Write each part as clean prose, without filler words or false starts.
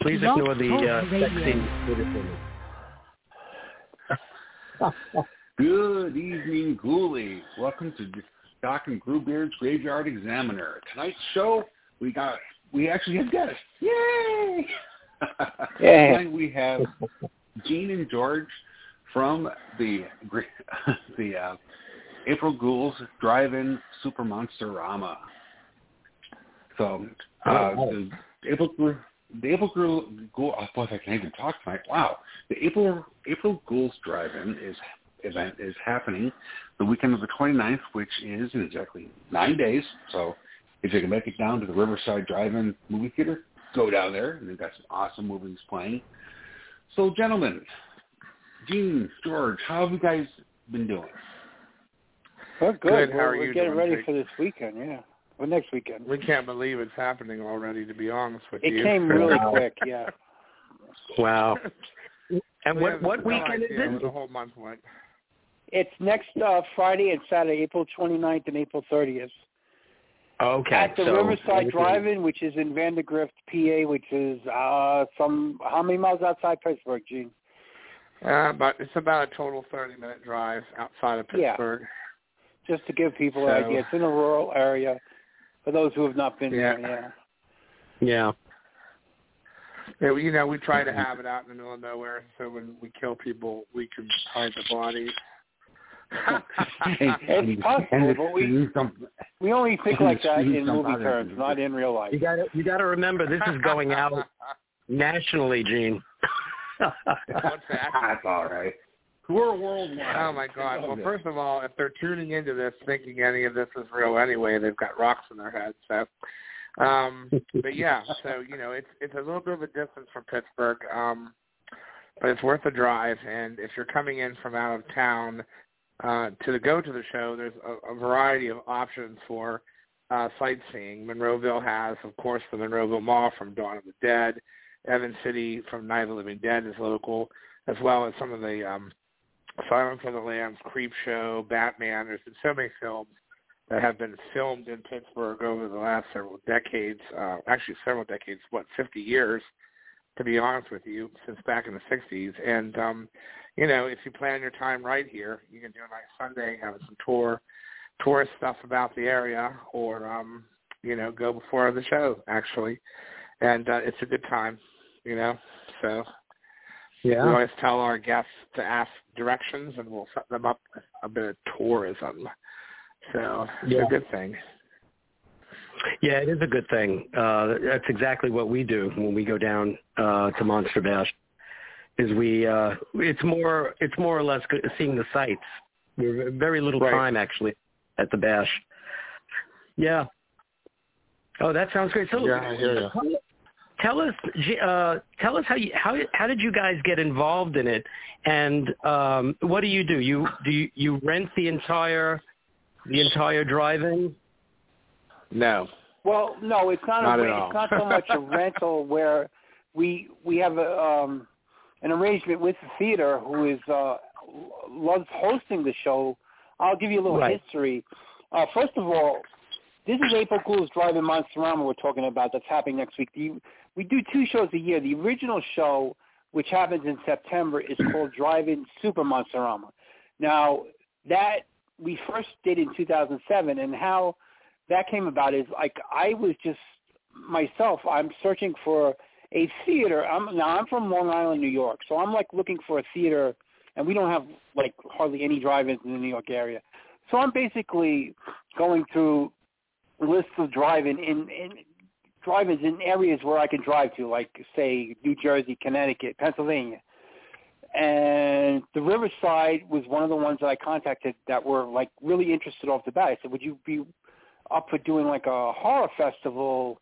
Please ignore the sexy. Good evening, ghoulies. Welcome to Doc and Grewbeard's Graveyard Examiner. Tonight's show, we actually have guests. Yay! Tonight we have Gene and George from the April Ghouls Drive-In Super Monsterama. So the April Ghoul. Oh, boy, I can't even talk tonight. Wow, the April Ghouls Drive-In event is happening the weekend of the 29th, which is in exactly 9 days. So if you can make it down to the Riverside Drive-In movie theater, go down there, and they've got some awesome movies playing. So, gentlemen, Gene, George, how have you guys been doing? We're good. How are we're you getting doing, ready Jake? for this weekend, yeah. Well, next weekend. We can't believe it's happening already, to be honest with you. It came really quick, yeah. Wow. And We have what no weekend is idea where it? the whole month went. It's next Friday and Saturday, April 29th and April 30th. Okay. At the Riverside Drive-In, which is in Vandergrift, PA, which is how many miles outside Pittsburgh, Gene? But it's about a total 30-minute drive outside of Pittsburgh. Yeah. Just to give people an idea. It's in a rural area for those who have not been there, Yeah. Yeah, we try to have it out in the middle of nowhere, so when we kill people, we can hide the bodies. It's possible, but we only think like that in movie terms, not in real life. You got to remember, this is going out nationally, Gene. What's that? That's all right. We're worldwide. Oh, my God. Well, first of all, if they're tuning into this thinking any of this is real anyway, they've got rocks in their heads. So, but, yeah, so, it's a little bit of a distance from Pittsburgh, but it's worth a drive. And if you're coming in from out of town to go to the show, there's a variety of options for sightseeing. Monroeville has, of course, the Monroeville Mall from Dawn of the Dead. Evans City from Night of the Living Dead is local, as well as some of the Silence of the Lambs, Creepshow, Batman. There's been so many films that have been filmed in Pittsburgh over the last several decades, 50 years, to be honest with you, since back in the 60s. And, if you plan your time right here, you can do a nice Sunday, have some tourist stuff about the area, or, go before the show, actually. And it's a good time, so... Yeah. We always tell our guests to ask directions, and we'll set them up a bit of tourism. So it's a good thing. Yeah, it is a good thing. That's exactly what we do when we go down to Monster Bash. It's more or less seeing the sights. We're very little time actually at the bash. Yeah. Oh, that sounds great. So yeah, I hear you. Tell us how did you guys get involved in it, and what do? You rent the entire drive-in? No. Well, no, it's not. It's not so much a rental where we have an arrangement with the theater who is loves hosting the show. I'll give you a little history. First of all, this is April Ghouls Drive-In Monsterama we're talking about. That's happening next week. We do 2 shows a year. The original show, which happens in September, is called Drive-In Super Monsterama. Now, that we first did in 2007, and how that came about is, I was just, myself, I'm searching for a theater. I'm from Long Island, New York, so I'm, looking for a theater, and we don't have, hardly any drive-ins in the New York area. So I'm basically going through lists of drive-ins in areas where I can drive to, say, New Jersey, Connecticut, Pennsylvania. And the Riverside was one of the ones that I contacted that were, really interested off the bat. I said, would you be up for doing, a horror festival,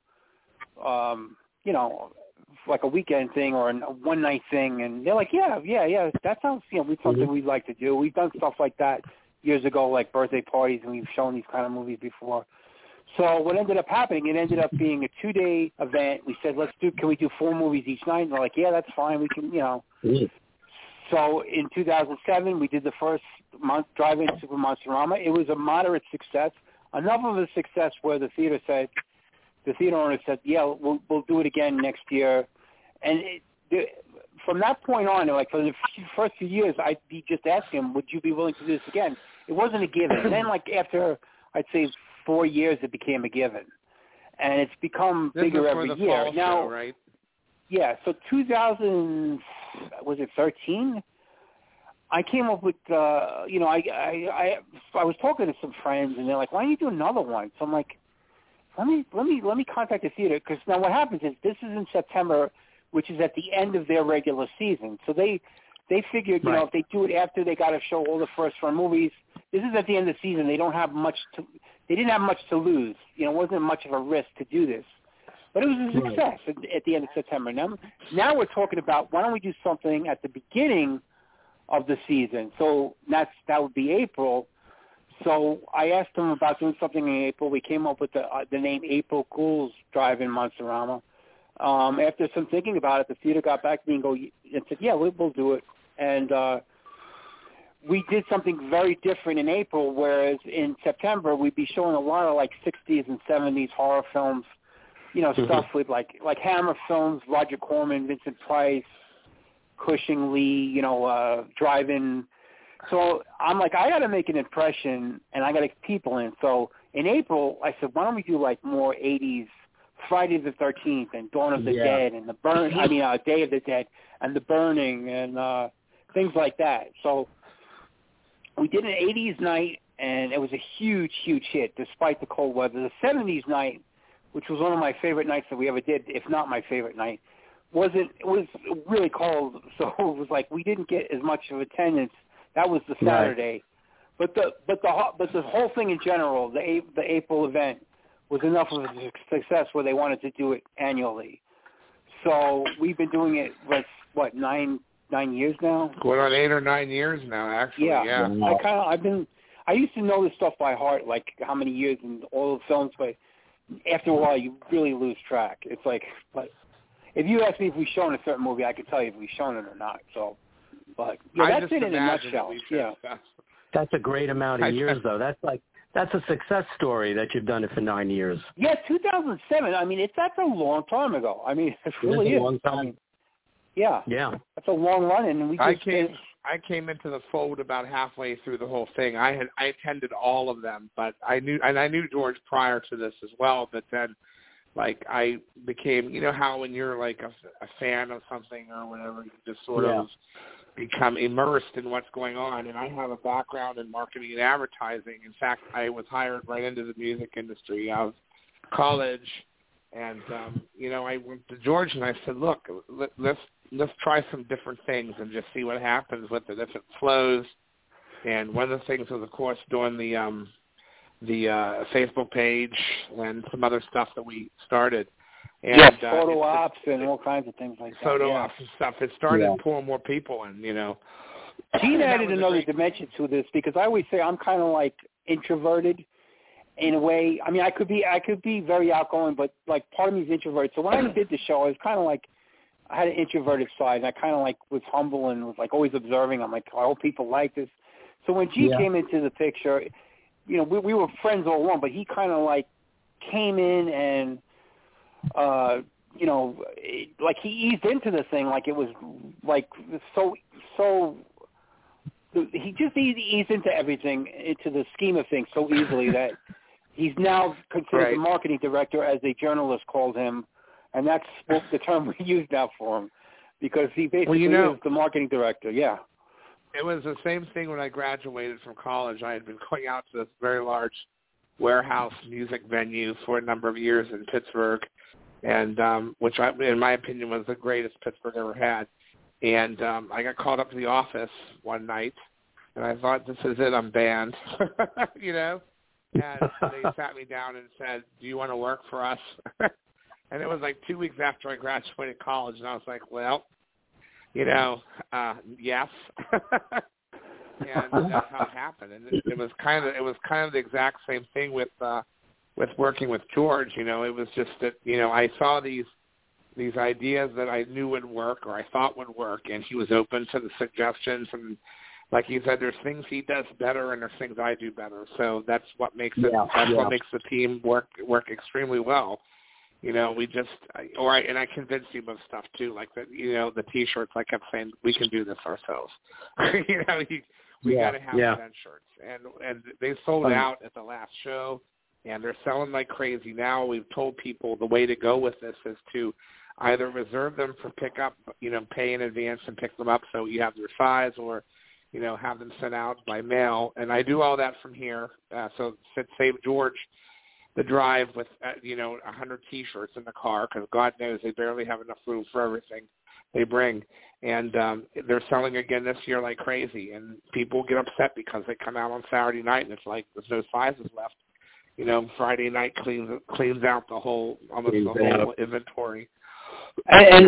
like a weekend thing or a one-night thing? And they're like, yeah, that sounds, something we'd like to do. We've done stuff like that years ago, like birthday parties, and we've shown these kind of movies before. So what ended up happening, it ended up being a 2-day event. We said, can we do 4 movies each night? And they're like, yeah, that's fine. We can, So in 2007, we did the first Drive-In Super Monsterama. It was a moderate success, enough of a success where the theater owner said, yeah, we'll do it again next year. from that point on, like for the first few years, I'd be just asking him, would you be willing to do this again? It wasn't a given. And then, like, after, I'd say 4 years, it became a given. And it's become bigger every year. Fall now, show, right? Yeah, so 2013? I came up with, I was talking to some friends, and they're like, why don't you do another one? So I'm like, let me contact the theater, because now what happens is this is in September, which is at the end of their regular season. So they figured, you know, if they do it after they got to show all the first run movies, this is at the end of the season. They didn't have much to lose. You know, it wasn't much of a risk to do this. But it was a success at the end of September. Now we're talking about, why don't we do something at the beginning of the season? So that would be April. So I asked them about doing something in April. We came up with the name April Ghouls Drive-In Monsterama. After some thinking about it, the theater got back to me and said, yeah, we'll do it. And we did something very different in April, whereas in September we'd be showing a lot of like 60s and 70s horror films, you know, stuff with like Hammer Films, Roger Corman, Vincent Price, Cushing Lee, you know, Drive-In. So I'm like, I got to make an impression, and I got to get people in. So in April, I said, why don't we do like more 80s, Friday the 13th and Dawn of the Dead and Day of the Dead and The Burning and things like that. So we did an 80s night, and it was a huge, huge hit despite the cold weather. The 70s night, which was one of my favorite nights that we ever did, if not my favorite night, it was really cold, so it was like we didn't get as much of attendance. That was the Saturday. Right. But the whole thing in general, the April event, was enough of a success where they wanted to do it annually. So we've been doing it, what, 9 years now? Going on 8 or 9 years now, actually. Yeah. I used to know this stuff by heart, like how many years and all the films, but after a while you really lose track. It's like, but if you ask me if we've shown a certain movie, I can tell you if we've shown it or not. So, but that's it in a nutshell. Yeah. That's a great amount of years, though. That's a success story that you've done it for 9 years. Yeah, 2007. I mean, that's a long time ago. I mean, it really is. A long time. I mean, yeah. That's a long run, and I came into the fold about halfway through the whole thing. I attended all of them, but I knew George prior to this as well. But then, like, I became, you know how when you're like a fan of something or whatever, you just sort of become immersed in what's going on. And I have a background in marketing and advertising. In fact, I was hired right into the music industry out of college. And, I went to George and I said, look, let's try some different things and just see what happens with it, if it flows. And one of the things was, of course, doing the Facebook page and some other stuff that we started. And, photo ops and all kinds of things like that. Photo ops and stuff. It started pulling more people in, Gene added another dimension to this, because I always say I'm kind of like introverted in a way. I mean, I could be very outgoing, but like part of me is introverted. So when I did the show, I was kind of like, I had an introverted side, and I kind of like was humble and was like always observing. I'm like, I hope people like this. So when Gene came into the picture, we were friends all along, but he kind of like came in and, like he eased into the thing, like it was like so. He just eased into everything, into the scheme of things so easily that he's now considered the marketing director, as a journalist called him, and that's the term we use now for him, because he basically is the marketing director. Yeah. It was the same thing when I graduated from college. I had been going out to this very large warehouse music venue for a number of years in Pittsburgh, and which, in my opinion, was the greatest Pittsburgh ever had. And I got called up to the office one night, and I thought, this is it, I'm banned, And they sat me down and said, do you want to work for us? And it was like 2 weeks after I graduated college, and I was like, well, yes. And that's how it happened. And it was kind of the exact same thing with working with George. It was just that, I saw these ideas that I knew would work, or I thought would work, and he was open to the suggestions. And like he said, there's things he does better, and there's things I do better. So that's what makes it. What makes the team work extremely well. and I convinced him of stuff too, like the T-shirts. I kept saying we can do this ourselves. We got to have event shirts, and they sold out at the last show, and they're selling like crazy now. We've told people the way to go with this is to either reserve them for pickup, pay in advance and pick them up so you have their size, or have them sent out by mail. And I do all that from here. So save George the drive with 100 T-shirts in the car, because God knows they barely have enough room for everything they bring. And they're selling again this year like crazy, and people get upset because they come out on Saturday night and it's like there's no sizes left. Friday night cleans out almost the whole inventory. And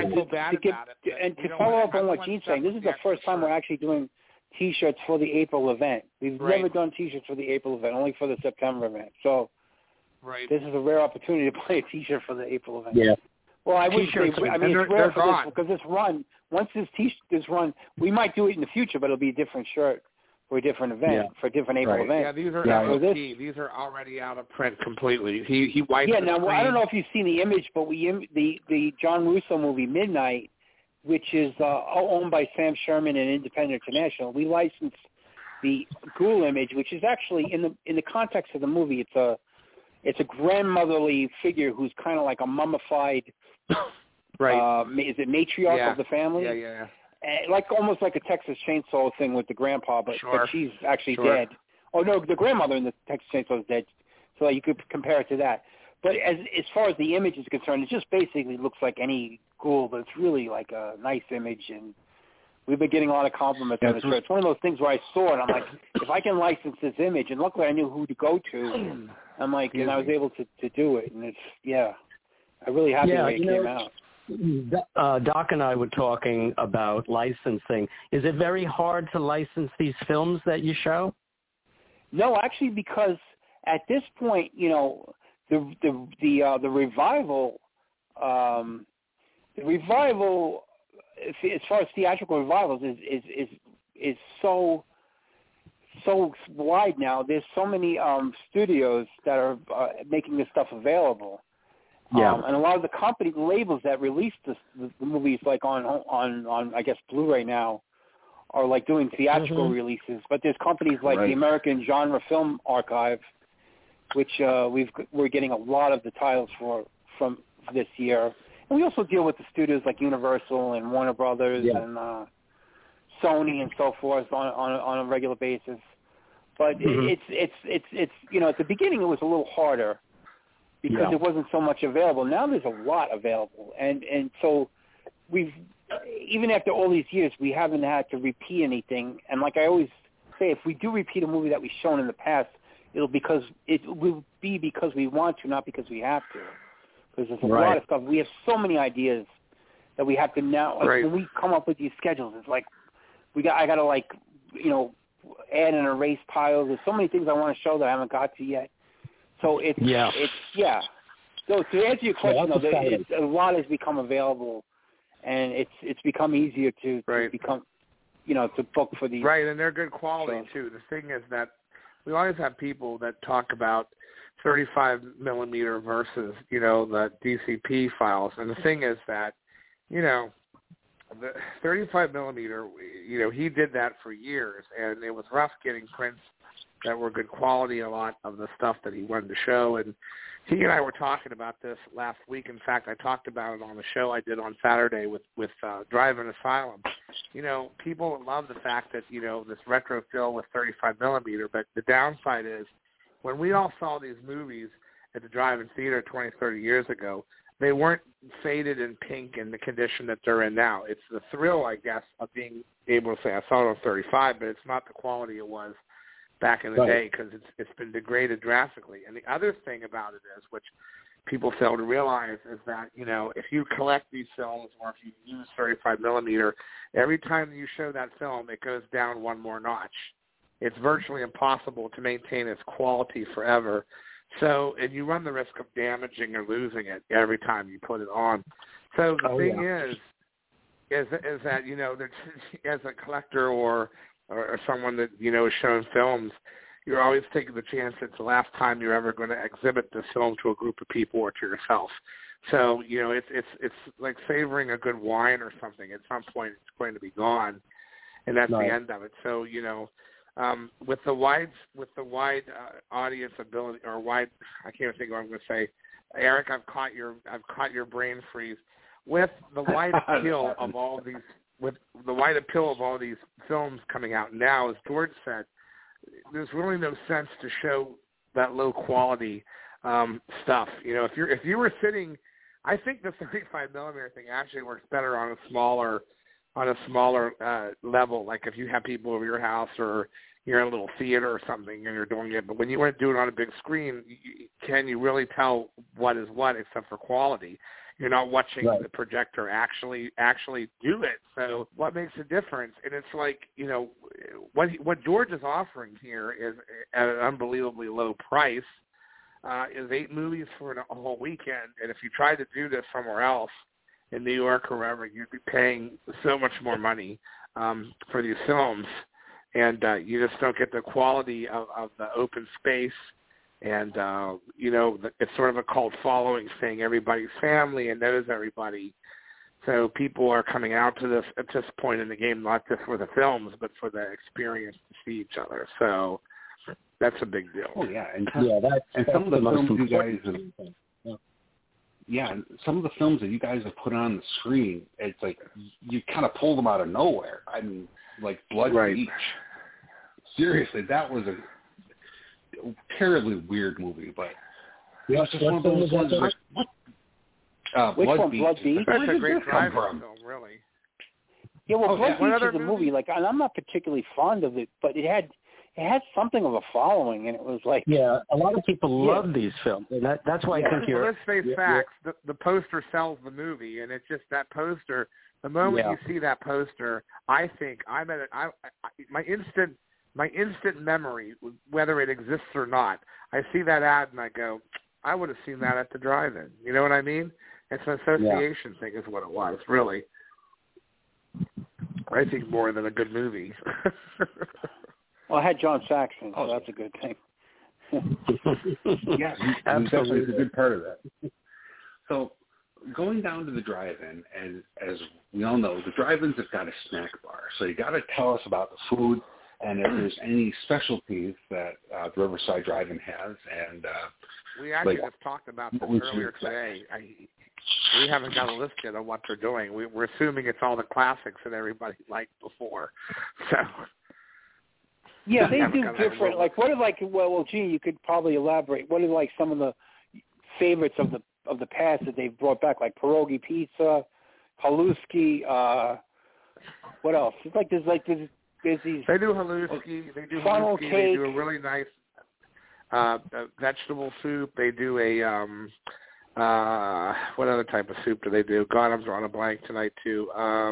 to follow up on what Gene's saying, this is the first time we're actually doing T-shirts for the April event. We've never done T-shirts for the April event, only for the September event. So this is a rare opportunity to play a T-shirt for the April event. Yeah. Well, I wouldn't say. I mean, it's rare for this because this run. Once this run, we might do it in the future, but it'll be a different shirt for a different event, for a different April event. Yeah, these are these are already out of print completely. He wiped. Yeah. Now, I don't know if you've seen the image, but the John Russo movie Midnight, which is owned by Sam Sherman and Independent International. We licensed the Ghoul image, which is actually in the context of the movie. It's a grandmotherly figure who's kind of like a mummified. Is it matriarch of the family? Yeah. Like almost like a Texas Chainsaw thing with the grandpa, but she's actually dead. Oh no, the grandmother in the Texas Chainsaw is dead, so you could compare it to that. But as far as the image is concerned, it just basically looks like any ghoul, but it's really like a nice image, and we've been getting a lot of compliments on this. It's one of those things where I saw it, I'm like, if I can license this image, and luckily I knew who to go to, I'm like, and I was able to do it, and it's I'm really happy the way it came out. Doc and I were talking about licensing. Is it very hard to license these films that you show? No, actually, because at this point, the revival, as far as theatrical revivals, is so wide now. There's so many studios that are making this stuff available. And a lot of the labels that release the movies, like on I guess Blu-ray now, are like doing theatrical releases. But there's companies like the American Genre Film Archive, which we're getting a lot of the titles from this year. And we also deal with the studios like Universal and Warner Brothers and Sony and so forth on a regular basis. But it's at the beginning it was a little harder, because there wasn't so much available. Now there's a lot available. And so we've, even after all these years, we haven't had to repeat anything. And like I always say, if we do repeat a movie that we've shown in the past, it will be because we want to, not because we have to. Because there's a lot of stuff. We have so many ideas that we have to now, when we come up with these schedules, it's like, I got to add and erase piles. There's so many things I want to show that I haven't got to yet. So So to answer your question, a lot has become available, and it's become easier to become, to book for these. Right, and they're good quality too. The thing is that we always have people that talk about 35 millimeter versus the DCP files, and the thing is that the 35 millimeter, he did that for years, and it was rough getting prints that were good quality, a lot of the stuff that he wanted to show. And he and I were talking about this last week. In fact, I talked about it on the show I did on Saturday with Drive-In Asylum. People love the fact that, this retro fill with 35 millimeter, but the downside is when we all saw these movies at the drive-in theater 20, 30 years ago, they weren't faded and pink in the condition that they're in now. It's the thrill, I guess, of being able to say, I saw it on 35, but it's not the quality it was back in the day, because it's been degraded drastically. And the other thing about it is, which people fail to realize, is that, if you collect these films or if you use 35 millimeter, every time you show that film, it goes down one more notch. It's virtually impossible to maintain its quality forever. So, and you run the risk of damaging or losing it every time you put it on. So the thing is that, as a collector or someone that, is shown films, you're always taking the chance it's the last time you're ever going to exhibit the film to a group of people or to yourself. So, you know, it's like savoring a good wine or something. At some point, it's going to be gone, and that's the end of it. So, you know, with the wide audience ability or wide, I can't even think of what I'm going to say. Eric, I've caught your brain freeze. With the wide appeal of all these, with the wide appeal of all these films coming out now, as George said, there's really no sense to show that low quality stuff. You know, if you were sitting, I think the 35 millimeter thing actually works better on a smaller level. Like if you have people over your house or you're in a little theater or something and you're doing it, but when you want to do it on a big screen, can you really tell what is what except for quality? You're not watching the projector actually do it. So what makes a difference? And it's like, you know, what George is offering here is at an unbelievably low price. Is 8 movies for a whole weekend. And if you tried to do this somewhere else in New York or wherever, you'd be paying so much more money for these films. And you just don't get the quality of the open space. And, you know, it's sort of a cult following thing. Everybody's family and knows everybody. So people are coming out to this at this point in the game, not just for the films, but for the experience to see each other. So that's a big deal. Oh, yeah. And that's some of the films you guys have, some of the films that you guys have put on the screen, it's like you kind of pulled them out of nowhere. I mean, like Blood Beach. Seriously, that was a terribly weird movie, but it was just one of those ones like, what? Blood Beach? That's a great drive film, really. Yeah, well, Blood Beach is a movie, like, and I'm not particularly fond of it, but it had something of a following, and it was like... Yeah, a lot of people love these films, and that's why I think you're... Let's face facts. The poster sells the movie, and it's just that poster. The moment you see that poster, I think my instant memory, whether it exists or not, I see that ad and I go, I would have seen that at the drive-in. You know what I mean? It's an association thing is what it was, really. I think more than a good movie. Well, I had John Saxon, so that's a good thing. Yeah, absolutely. It's a good part of that. So going down to the drive-in, as we all know, the drive-ins have got a snack bar. So you got to tell us about the food and if there's any specialties that the Riverside Drive-In has. And we actually just talked about this earlier today. We haven't got a list yet of what they're doing. We're assuming it's all the classics that everybody liked before. So... Yeah, they do different. Like, what are well, Gene, you could probably elaborate. What are like some of the favorites of the past that they've brought back, like pierogi pizza, haluski. What else? It's like there's these. They do haluski. They do funnel haluski. Cake. They do a really nice vegetable soup. They do a what other type of soup do they do? God, I'm drawing a blank tonight too.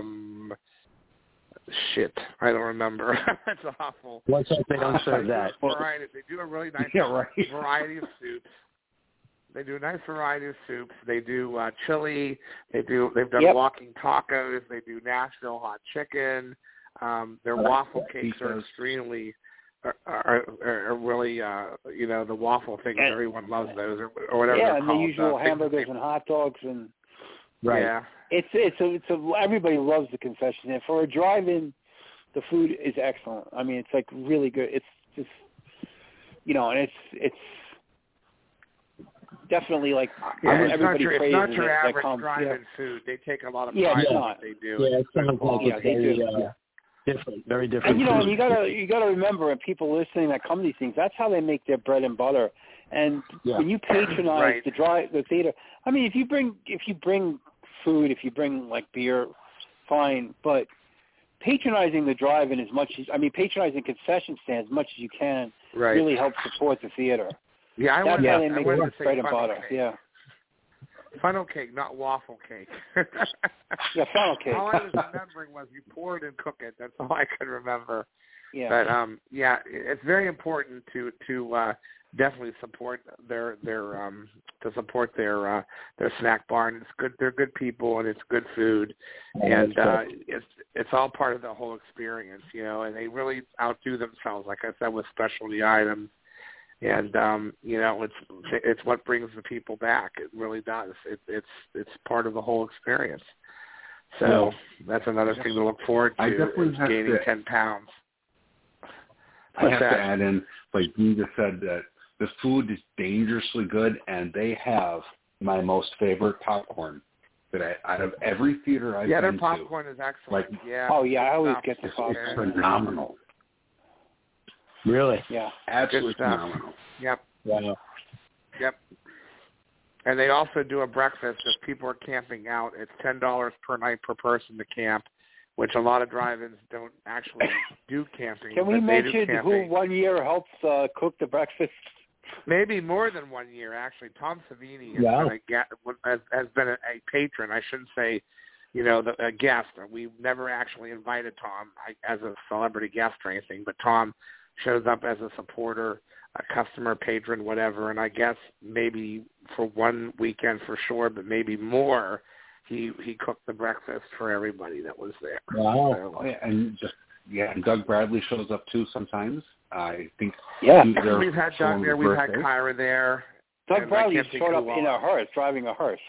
Shit, I don't remember. That's awful. What's up? They don't serve that. Variety. They do a really nice variety of soups. They do a nice variety of soups. They do chili. They've done walking tacos. They do Nashville hot chicken. Their waffle cakes are extremely are really you know, the waffle things. Everyone loves those or whatever. Yeah, and the usual hamburgers and hot dogs and. Right. Yeah. It's everybody loves the concession. And for a drive-in, the food is excellent. I mean, it's like really good. It's just, you know, and it's definitely like everybody praises it. It's not your average drive-in food. They take a lot of pride in what they do. Yeah, it sounds like it's very different, very different. And you know, and you gotta remember, and people listening that come to these things, that's how they make their bread and butter. And when you patronize the theater, I mean, if you bring food, if you bring like beer, fine. But patronizing the drive-in as much as patronizing concession stands as much as you can really helps support the theater. Yeah, that's how they make their bread and butter. Cake. Yeah. Funnel cake, not waffle cake. Yeah, funnel cake. All I was remembering was you pour it and cook it. That's all I could remember. Yeah. But it's very important to definitely support their snack bar, and it's good. They're good people, and it's good food, and it's all part of the whole experience, you know. And they really outdo themselves, like I said, with specialty items. And it's what brings the people back. It really does. It's part of the whole experience. So that's another thing to look forward to. Is gaining 10 pounds. I have to add in, like you just said, that the food is dangerously good, and they have my most favorite popcorn that out of every theater I've been to. Yeah, their popcorn is excellent. Oh, yeah, I always get the popcorn. It's phenomenal. Really? Yeah. Absolutely phenomenal. Yep. Wow. Yep. And they also do a breakfast if people are camping out. It's $10 per night per person to camp, which a lot of drive-ins don't actually do camping. Can we mention who one year helps cook the breakfast? Maybe more than 1 year, actually. Tom Savini has been a patron. I shouldn't say, a guest. We've never actually invited Tom as a celebrity guest or anything, but Tom shows up as a supporter, a customer, patron, whatever. And I guess maybe for one weekend for sure, but maybe more, he cooked the breakfast for everybody that was there. Wow. So, and Doug Bradley shows up too sometimes. I think. Yeah. We've had Doug there. We've had Kyra there. Doug Bradley showed up in a hearse, driving a hearse.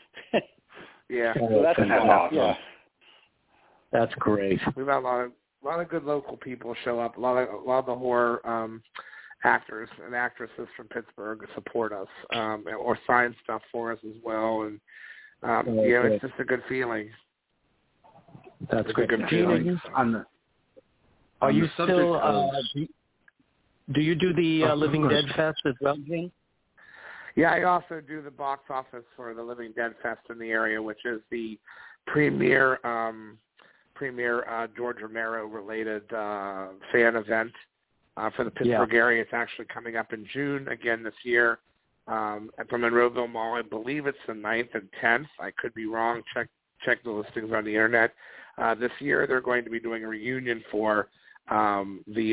Yeah. So that's awesome. Yeah. That's great. We've had a lot of good local people show up. A lot of the horror actors and actresses from Pittsburgh support us or sign stuff for us as well. And it's just a good feeling. That's a good feeling. Are you still? Do you do the Living Dead Fest as well, Gene? Yeah, I also do the box office for the Living Dead Fest in the area, which is the premier George Romero-related fan event for the Pittsburgh area. It's actually coming up in June again this year from Monroeville Mall. I believe it's the 9th and 10th. I could be wrong. Check the listings on the internet. This year they're going to be doing a reunion for the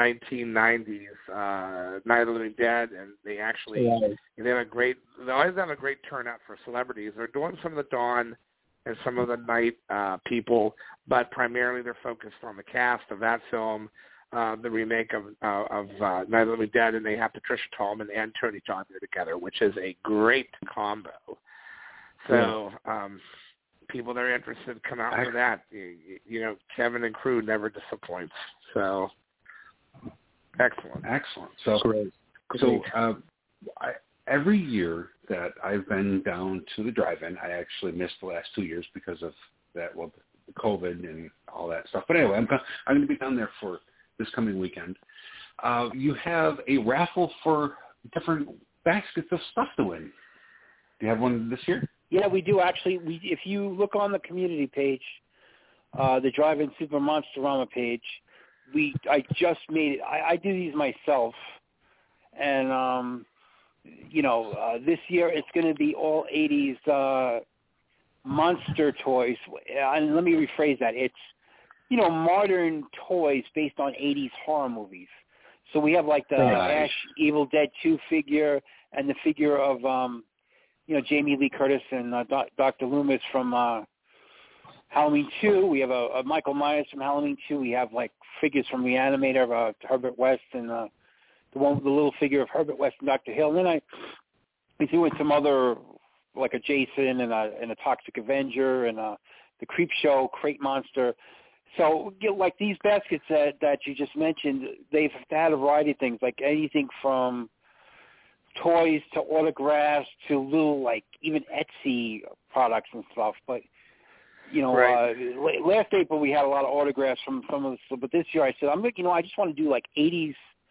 1990s Night of the Living Dead, and they actually they always have a great turnout for celebrities. They're doing some of the dawn and some of the night people, but primarily they're focused on the cast of that film, the remake of Night of the Living Dead, and they have Patricia Tallman and Tony Jaa together, which is a great combo. So people that are interested come out for that. Kevin and crew never disappoints. So excellent. So great. So every year that I've been down to the drive-in, I actually missed the last 2 years because of that, the COVID and all that stuff. But anyway, I'm going to be down there for this coming weekend. You have a raffle for different baskets of stuff to win. Do you have one this year? Yeah, we do actually. If you look on the community page, the Drive-In Super Monsterama page, I just made it. I do these myself, and this year it's going to be all 80s monster toys. And let me rephrase that. It's modern toys based on 80s horror movies. So we have like the Ash Evil Dead 2 figure and the figure of Jamie Lee Curtis and Dr. Loomis from Halloween 2. We have a Michael Myers from Halloween 2. We have like figures from Reanimator, Herbert West, and the little figure of Herbert West and Dr. Hill. And then we threw in some other, like a Jason and a Toxic Avenger and the Creep Show Crate Monster. So like these baskets that you just mentioned, they've had a variety of things, like anything from toys to autographs to little, like, even Etsy products and stuff. But last April we had a lot of autographs from some of the, but this year I said I just want to do like 80s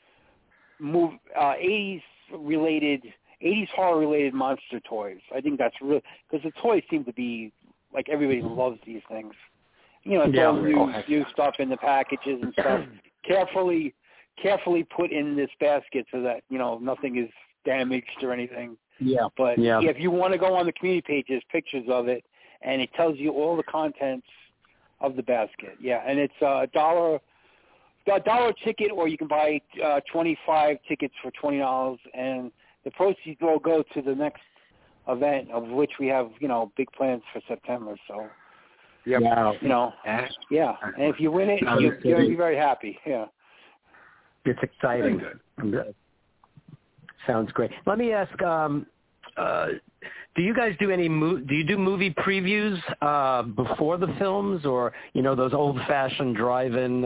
horror related monster toys. I think that's really, because the toys seem to be like, everybody loves these things. It's all new stuff in the packages and stuff. Carefully put in this basket so that nothing is damaged or anything. Yeah. But if you want to go on the community page, there's pictures of it, and it tells you all the contents of the basket. Yeah, and it's $1 ticket, or you can buy 25 tickets for $20, and the proceeds will go to the next event, of which we have big plans for September. So. Yeah. Wow. And if you win it, you'll be very happy. Yeah. It's exciting. Sounds great. Let me ask, do you guys do do you do movie previews before the films, or those old-fashioned drive-in?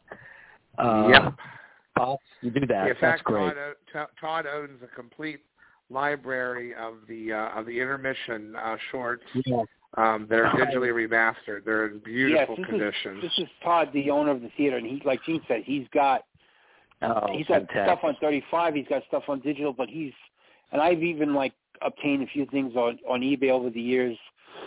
Yep. Pops? You do that. In That's fact, great. Todd owns a complete library of the intermission shorts. Yeah. They're digitally remastered. They're in beautiful condition. This is Todd, the owner of the theater, and he, like Gene said, he's got stuff on 35. He's got stuff on digital, and I've even obtained a few things on eBay over the years.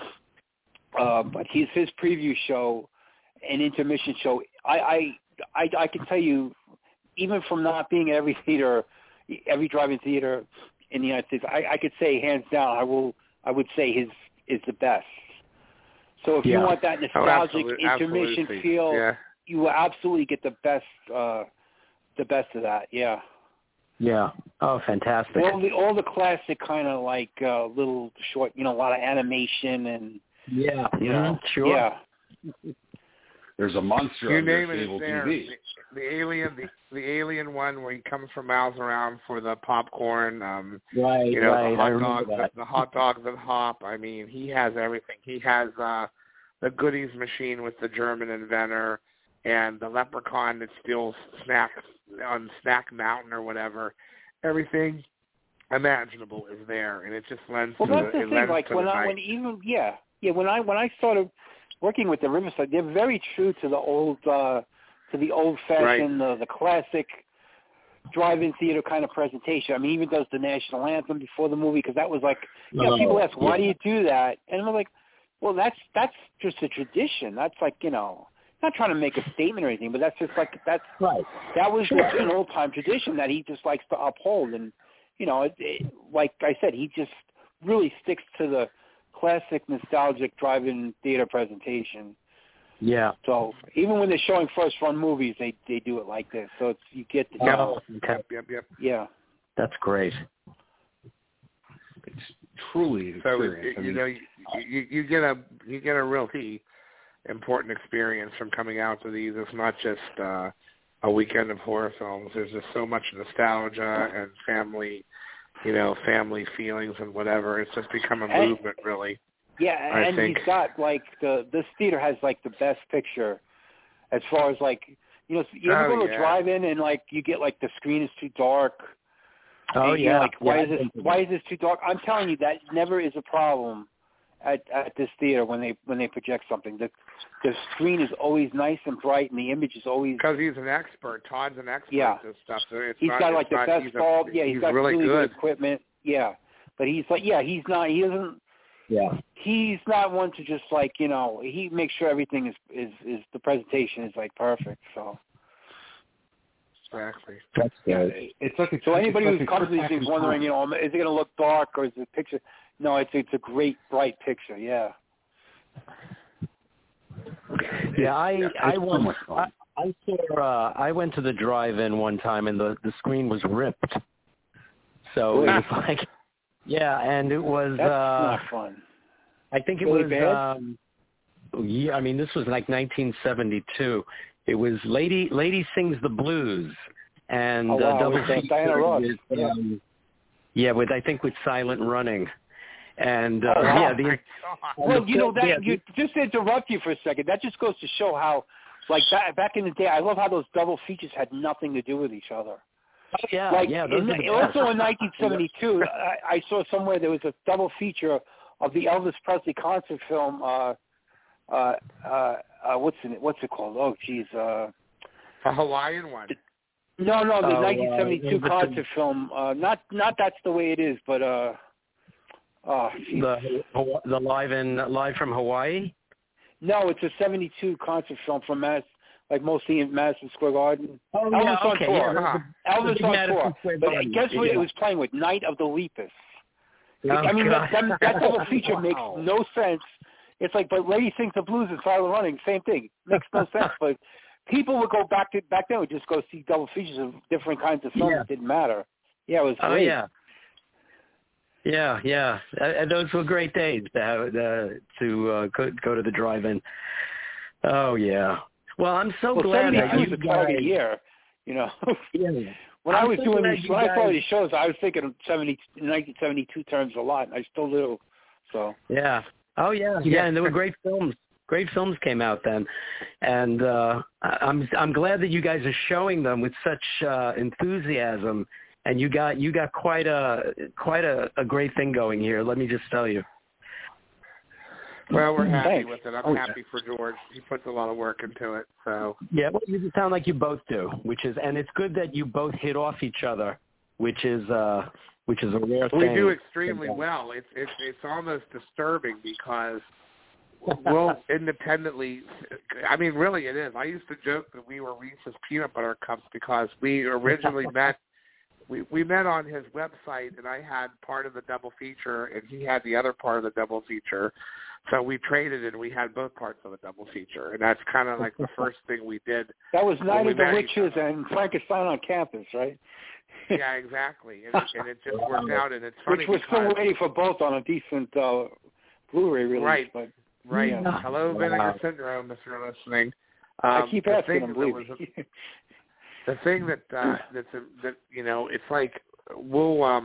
But his preview show and intermission show, I can tell you, even from not being at every drive-in theater in the United States, I could say hands down, I would say his is the best. So if you want that nostalgic intermission feel, you will absolutely get the best of that. Yeah. Yeah. Oh, fantastic. All the classic kind of little short, a lot of animation and sure. Yeah. There's a monster you on name your it, cable there. TV. The alien one where he comes from miles around for the popcorn. Right. The hot dogs and hop. I mean, he has everything. He has the goodies machine with the German inventor, and the leprechaun that steals snacks on Snack Mountain or whatever. Everything imaginable is there, and it just lends to that's the thing. When I started working with the Riverside, they're very true to the old-fashioned, the classic drive-in theater kind of presentation. I mean, he even does the national anthem before the movie, because that was people ask, why do you do that? And I'm like, well, that's just a tradition. That's not trying to make a statement or anything, but that's just that's right. That was an old-time tradition that he just likes to uphold. And, like I said, he just really sticks to the classic nostalgic drive-in theater presentation. Yeah. So even when they're showing first-run movies, they do it like this. So you get the Yep. Yeah. That's great. It's truly an experience. So you get a really important experience from coming out to these. It's not just a weekend of horror films. There's just so much nostalgia and family feelings and whatever. It's just become a movement, really. Yeah, and he's got this theater has the best picture, as far as you ever go to a drive-in and you get the screen is too dark. Oh and, yeah. Why is this too dark? I'm telling you, that never is a problem at this theater when they project something. The screen is always nice and bright, and the image is always, because he's an expert. Todd's an expert at this stuff. So he's got the best bulb. Yeah, he's got really good equipment. Yeah, but he's he's not one to just he makes sure everything is the presentation is perfect. So exactly. That's good. It's so anybody who comes to these things wondering, is it going to look dark or is the picture? No, it's a great bright picture. Yeah. Yeah, I went to the drive-in one time and the screen was ripped. So it was and it was that's not fun. I think it really was bad? I mean, this was 1972. It was Lady Sings the Blues and double feature Diana Ross. With I think with Silent Running. And just to interrupt you for a second, that just goes to show how, back in the day, I love how those double features had nothing to do with each other. Oh, yeah, Also in 1972, I saw somewhere there was a double feature of the Elvis Presley concert film. What's it called? Oh, geez. A Hawaiian one. No, the 1972 concert film. Not That's the Way It Is, but the live from Hawaii. No, it's a 72 concert film from mostly in Madison Square Garden. Oh, Elvis on tour. Yeah. Elvis on tour. But guess what it was playing with? Night of the Lepus. That double feature makes no sense. It's but Lady Sings the Blues and Silent Running, same thing. Makes no sense. But people would go back then would just go see double features of different kinds of films. It didn't matter. Yeah, it was great. Oh, yeah. Yeah. Those were great days to go to the drive-in. Oh, yeah. Well, I'm so glad that you guys... a target year, Yeah. When I saw these shows, I was thinking of 1972 terms a lot, and I still do. So. Yeah. Oh yeah. And there were great films. Great films came out then, and I'm glad that you guys are showing them with such enthusiasm. And you got quite a great thing going here. Let me just tell you. Well, we're happy with it. I'm happy for George. He puts a lot of work into it. So yeah, well, you sound like you both do, and it's good that you both hit off each other, which is a rare thing. We do extremely well. It's almost disturbing because we'll independently. I mean, really, it is. I used to joke that we were Reese's peanut butter cups because we originally met. We met on his website, and I had part of the double feature, and he had the other part of the double feature. So we traded, and we had both parts of the double feature, and that's kind of like the first thing we did. That was Night of the Witches and Frankenstein on Campus, right? Yeah, exactly, and it just worked out, and it's funny. Which we're still waiting for both on a decent Blu-ray release. Right, but, right. Yeah. Hello, Vinegar Syndrome, if you're listening. I keep asking him, believe me. The thing that it's like we'll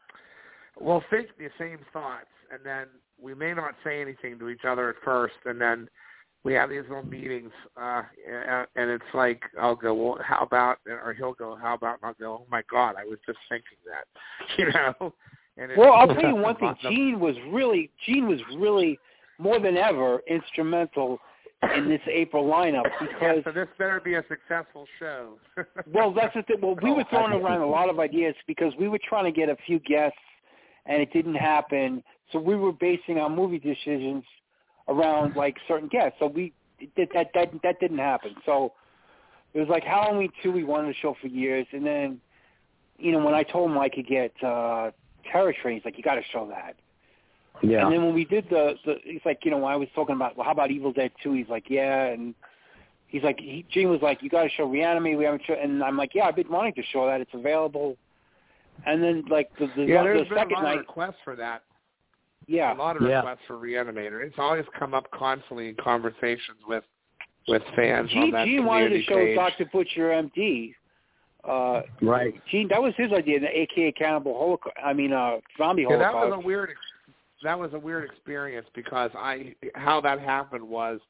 think the same thoughts, and then we may not say anything to each other at first, and then we have these little meetings, and it's like I'll go, well, how about, or he'll go, how about, and I'll go, oh my God, I was just thinking that, And well, I'll tell you one thing, Gene was really more than ever instrumental in this April lineup because so this better be a successful show. Well, that's the thing. Well, we were throwing around a lot of ideas because we were trying to get a few guests, and it didn't happen. So we were basing our movie decisions around like certain guests. So that didn't happen. So it was like Halloween 2 we wanted to show for years, and then when I told him I could get Terror Train, he's like, you got to show that. Yeah. And then when we did he's like, when I was talking about, well, how about Evil Dead 2? He's like, yeah. And he's like, Gene was like, you got to show Reanimate. We haven't shown. And I'm like, yeah, I've been wanting to show that. It's available. And then like the second night. There's been a lot of requests for that. Yeah. A lot of requests for Reanimator. It's always come up constantly in conversations with fans on that Gene wanted to show page. Dr. Butcher MD. Right. Gene, that was his idea, the AKA Cannibal Holocaust. Zombie Holocaust. That was a weird experience because how that happened was,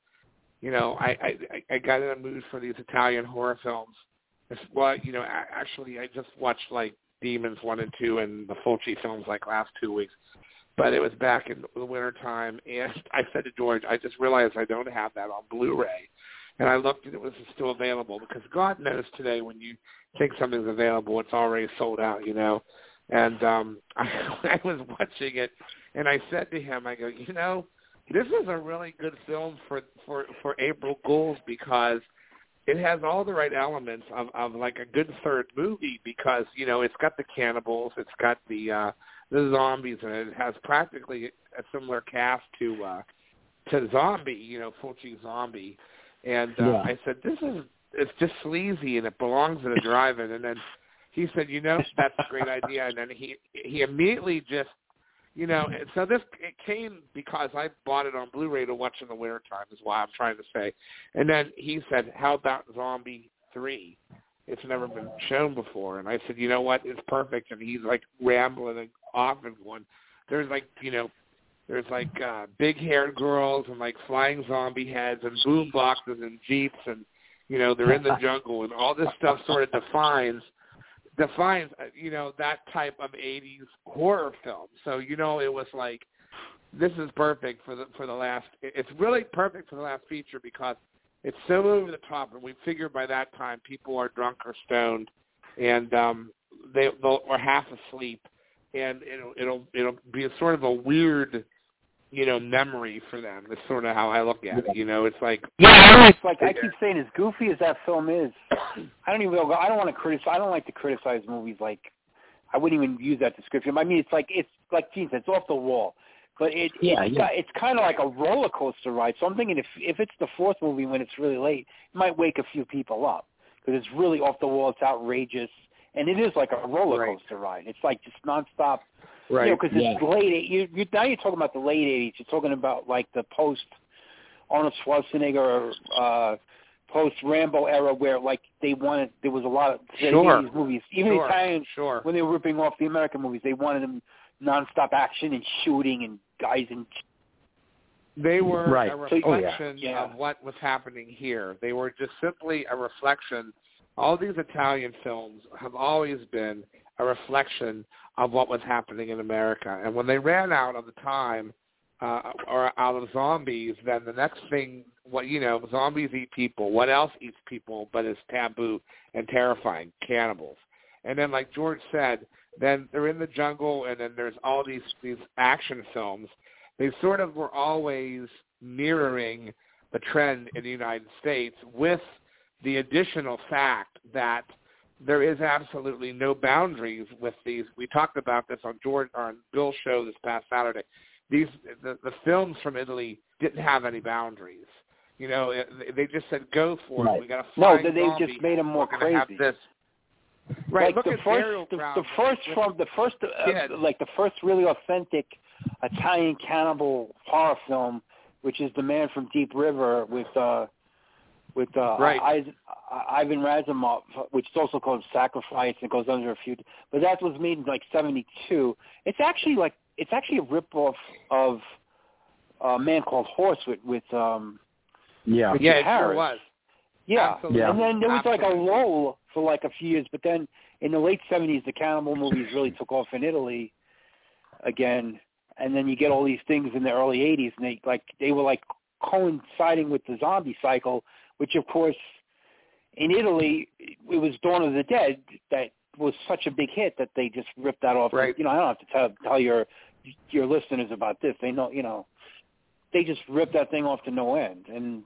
I got in a mood for these Italian horror films. Actually, I just watched like Demons 1 and 2 and the Fulci films like last 2 weeks. But it was back in the wintertime, and I said to George, I just realized I don't have that on Blu-ray. And I looked, and it was still available because God knows today when you think something's available, it's already sold out, And I was watching it, and I said to him, I go, this is a really good film for April Ghouls because it has all the right elements of like a good third movie because, it's got the cannibals, it's got the zombies, and it has practically a similar cast to Zombie, Fulci Zombie. And I said, it's just sleazy, and it belongs at a drive-in. And then he said, that's a great idea. And then he immediately just, so it came because I bought it on Blu-ray to watch in the wintertime is why I'm trying to say. And then he said, how about Zombie 3? It's never been shown before. And I said, you know what? It's perfect. And he's like rambling off and going, there's like big-haired girls and like flying zombie heads and boom boxes and jeeps and, they're in the jungle and all this stuff sort of defines that type of 80s horror film. So, it was like, this is perfect for the last, it's really perfect for the last feature because it's so over the top, and we figure by that time people are drunk or stoned, and they're half asleep, and it'll be a sort of a weird, memory for them. That's sort of how I look at it. It's like it's like I keep saying, as goofy as that film is, I don't want to criticize. I don't like to criticize movies. Like I wouldn't even use that description. I mean, it's like Gene said, it's off the wall. But it's kind of like a roller coaster ride. So I'm thinking if it's the fourth movie when it's really late, it might wake a few people up because it's really off the wall. It's outrageous, and it is like a roller coaster ride. It's like just nonstop. Right. Because it's late. Now you're talking about the late 80s. You're talking about like the post Arnold Schwarzenegger post-Rambo era where like there was a lot of sure. 80s movies, even sure. the Italians, sure. when they were ripping off the American movies, they wanted them nonstop action and shooting and guys and. They were right. a reflection yeah. of what was happening here. They were just simply a reflection. All these Italian films have always been a reflection of what was happening in America. And when they ran out of the time or out of zombies, then the next thing, zombies eat people. What else eats people but is taboo and terrifying? Cannibals. And then, like George said, then they're in the jungle, and then there's all these action films. They sort of were always mirroring the trend in the United States with the additional fact that there is absolutely no boundaries with these. We talked about this on Bill's show this past Saturday. The films from Italy didn't have any boundaries. They just said, go for it. We got to fly. No, they just made them more crazy. Have this. Right. Like Look the first really authentic Italian cannibal horror film, which is The Man from Deep River with Ivan Razumov, which is also called Sacrifice, and it goes under a few. But that was made in like '72. It's actually a ripoff of A Man Called Horse with Richard it Harris. Sure was. Yeah. Absolutely. And then there was like a lull for like a few years, but then in the late '70s, the cannibal movies really took off in Italy again. And then you get all these things in the early '80s, and they were like coinciding with the zombie cycle, which of course in Italy it was Dawn of the Dead that was such a big hit that they just ripped that off. Right. I don't have to tell your listeners about this. They know, they just ripped that thing off to no end, and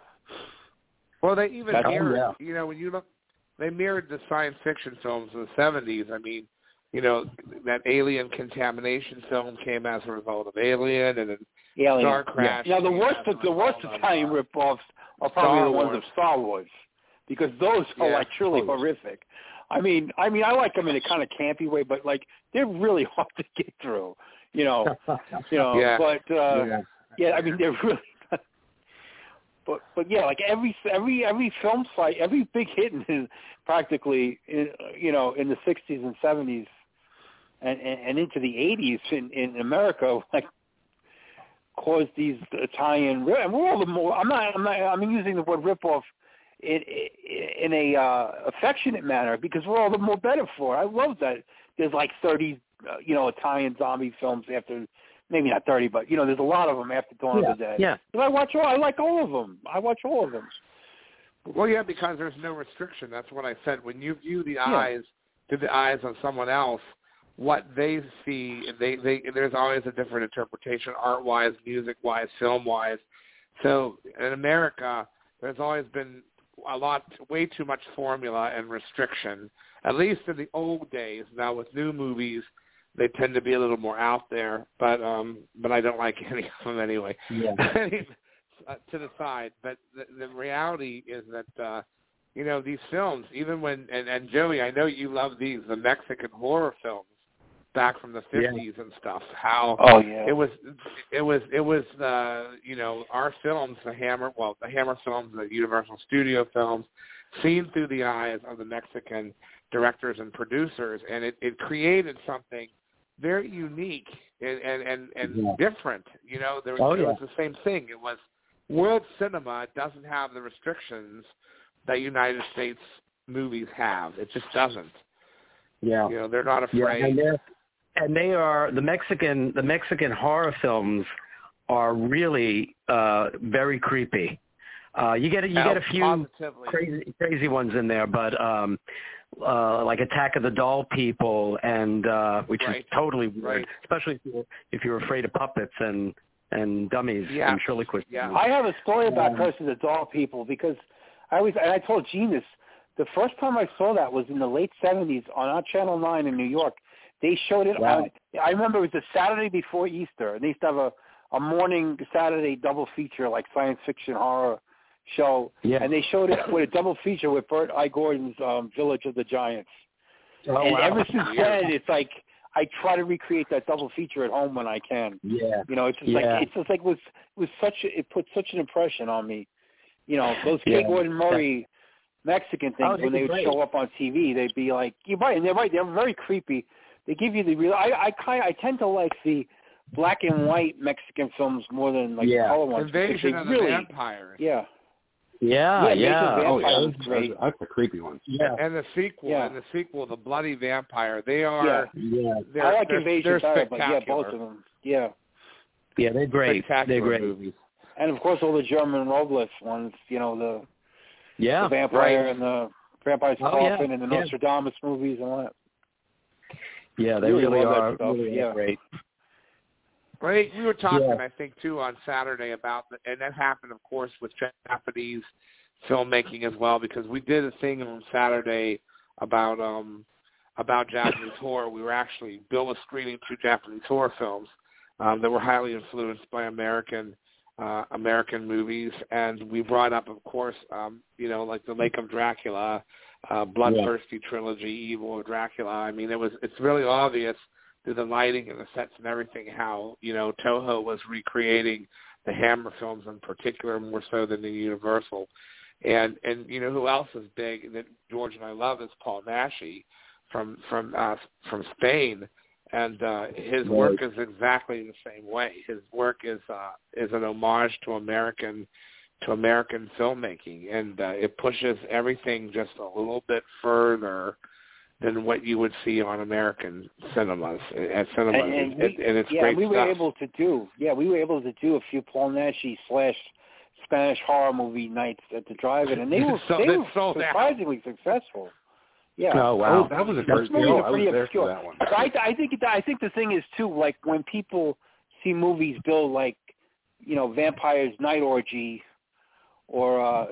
Well, they even mirrored. When you look, they mirrored the science fiction films in the '70s. I mean, that Alien Contamination film came as a result of Alien, and then Star Crash. Yeah. Now the worst Italian rip-offs are probably the ones of Star Wars, because those are like truly horrific. I mean, I like them in a kind of campy way, but like they're really hard to get through. Yeah. But I mean they're really. But yeah, like every film site, every big hit in practically in the '60s and '70s and into the '80s in America, like caused these Italian, and we're all the more. I'm using the word ripoff in a affectionate manner, because we're all the more better for it. I love that there's like 30 Italian zombie films after. Maybe not 30, but there's a lot of them after Dawn of the Dead. Yeah. But I like all of them. I watch all of them. Well, yeah, because there's no restriction. That's what I said. When you view the eyes to the eyes of someone else, what they see, there's always a different interpretation, art-wise, music-wise, film-wise. So in America, there's always been way too much formula and restriction, at least in the old days. Now with new movies, they tend to be a little more out there, but I don't like any of them anyway. Yeah. To the side, but the reality is that these films, even when and Joey, I know you love these, the Mexican horror films back from the 50s and stuff. How it was our films, the Hammer films, the Universal Studio films, seen through the eyes of the Mexican directors and producers, and it created something very unique and different. There was the same thing. It was world cinema doesn't have the restrictions that United States movies have. It just doesn't. Yeah. They're not afraid. Yeah, and they are the Mexican horror films are really very creepy. You get a few crazy ones in there, but like Attack of the Doll People, and which is totally weird, especially if you're afraid of puppets and dummies and ventriloquists. Yeah. I have a story about Curse of the Doll People, because I told Gene this. The first time I saw that was in the late '70s on Channel 9 in New York. They showed it on. I remember it was the Saturday before Easter, and they used to have a morning Saturday double feature, like science fiction horror show, and they showed it with a double feature with Burt I. Gordon's Village of the Giants. Ever since then, it's like I try to recreate that double feature at home when I can. Yeah, it's just like it put such an impression on me. Those K. Gordon Murray Mexican things, when they would show up on TV, they'd be like, you're right, and they're right, they're very creepy. They give you the real. I tend to like the black and white Mexican films more than the color ones. Invasion of the Vampires. Yeah. Oh, great. That's a creepy one. Yeah. And the sequel, The Bloody Vampire. They are. Yeah. I like Invasion of the Vampire, but both of them. Yeah. Yeah, they're great. They're great movies. And of course, all the German Robles ones. The Vampire and the Vampire's Coffin and the Nostradamus movies and all that. Yeah, they really are. Really great. Right, we were talking, I think, too, on Saturday about, and that happened, of course, with Japanese filmmaking as well, because we did a thing on Saturday about Japanese horror. We were actually, Bill was screening 2 Japanese horror films that were highly influenced by American movies, and we brought up, of course, like The Lake of Dracula, Bloodthirsty Trilogy, Evil of Dracula. I mean, it's really obvious through the lighting and the sets and everything how, Toho was recreating the Hammer films in particular, more so than the Universal. And who else is big that George and I love is Paul Naschy from Spain. And his work is exactly the same way. His work is an homage to American filmmaking, and it pushes everything just a little bit further than what you would see on American cinemas. And it's great we were stuff. able to do a few Paul Naschy / Spanish horror movie nights at the drive-in, and they were surprisingly successful. Yeah. Oh wow, that was a first deal. I was there for that one. I think the thing is too, like when people see movies build like, Vampire's Night Orgy, or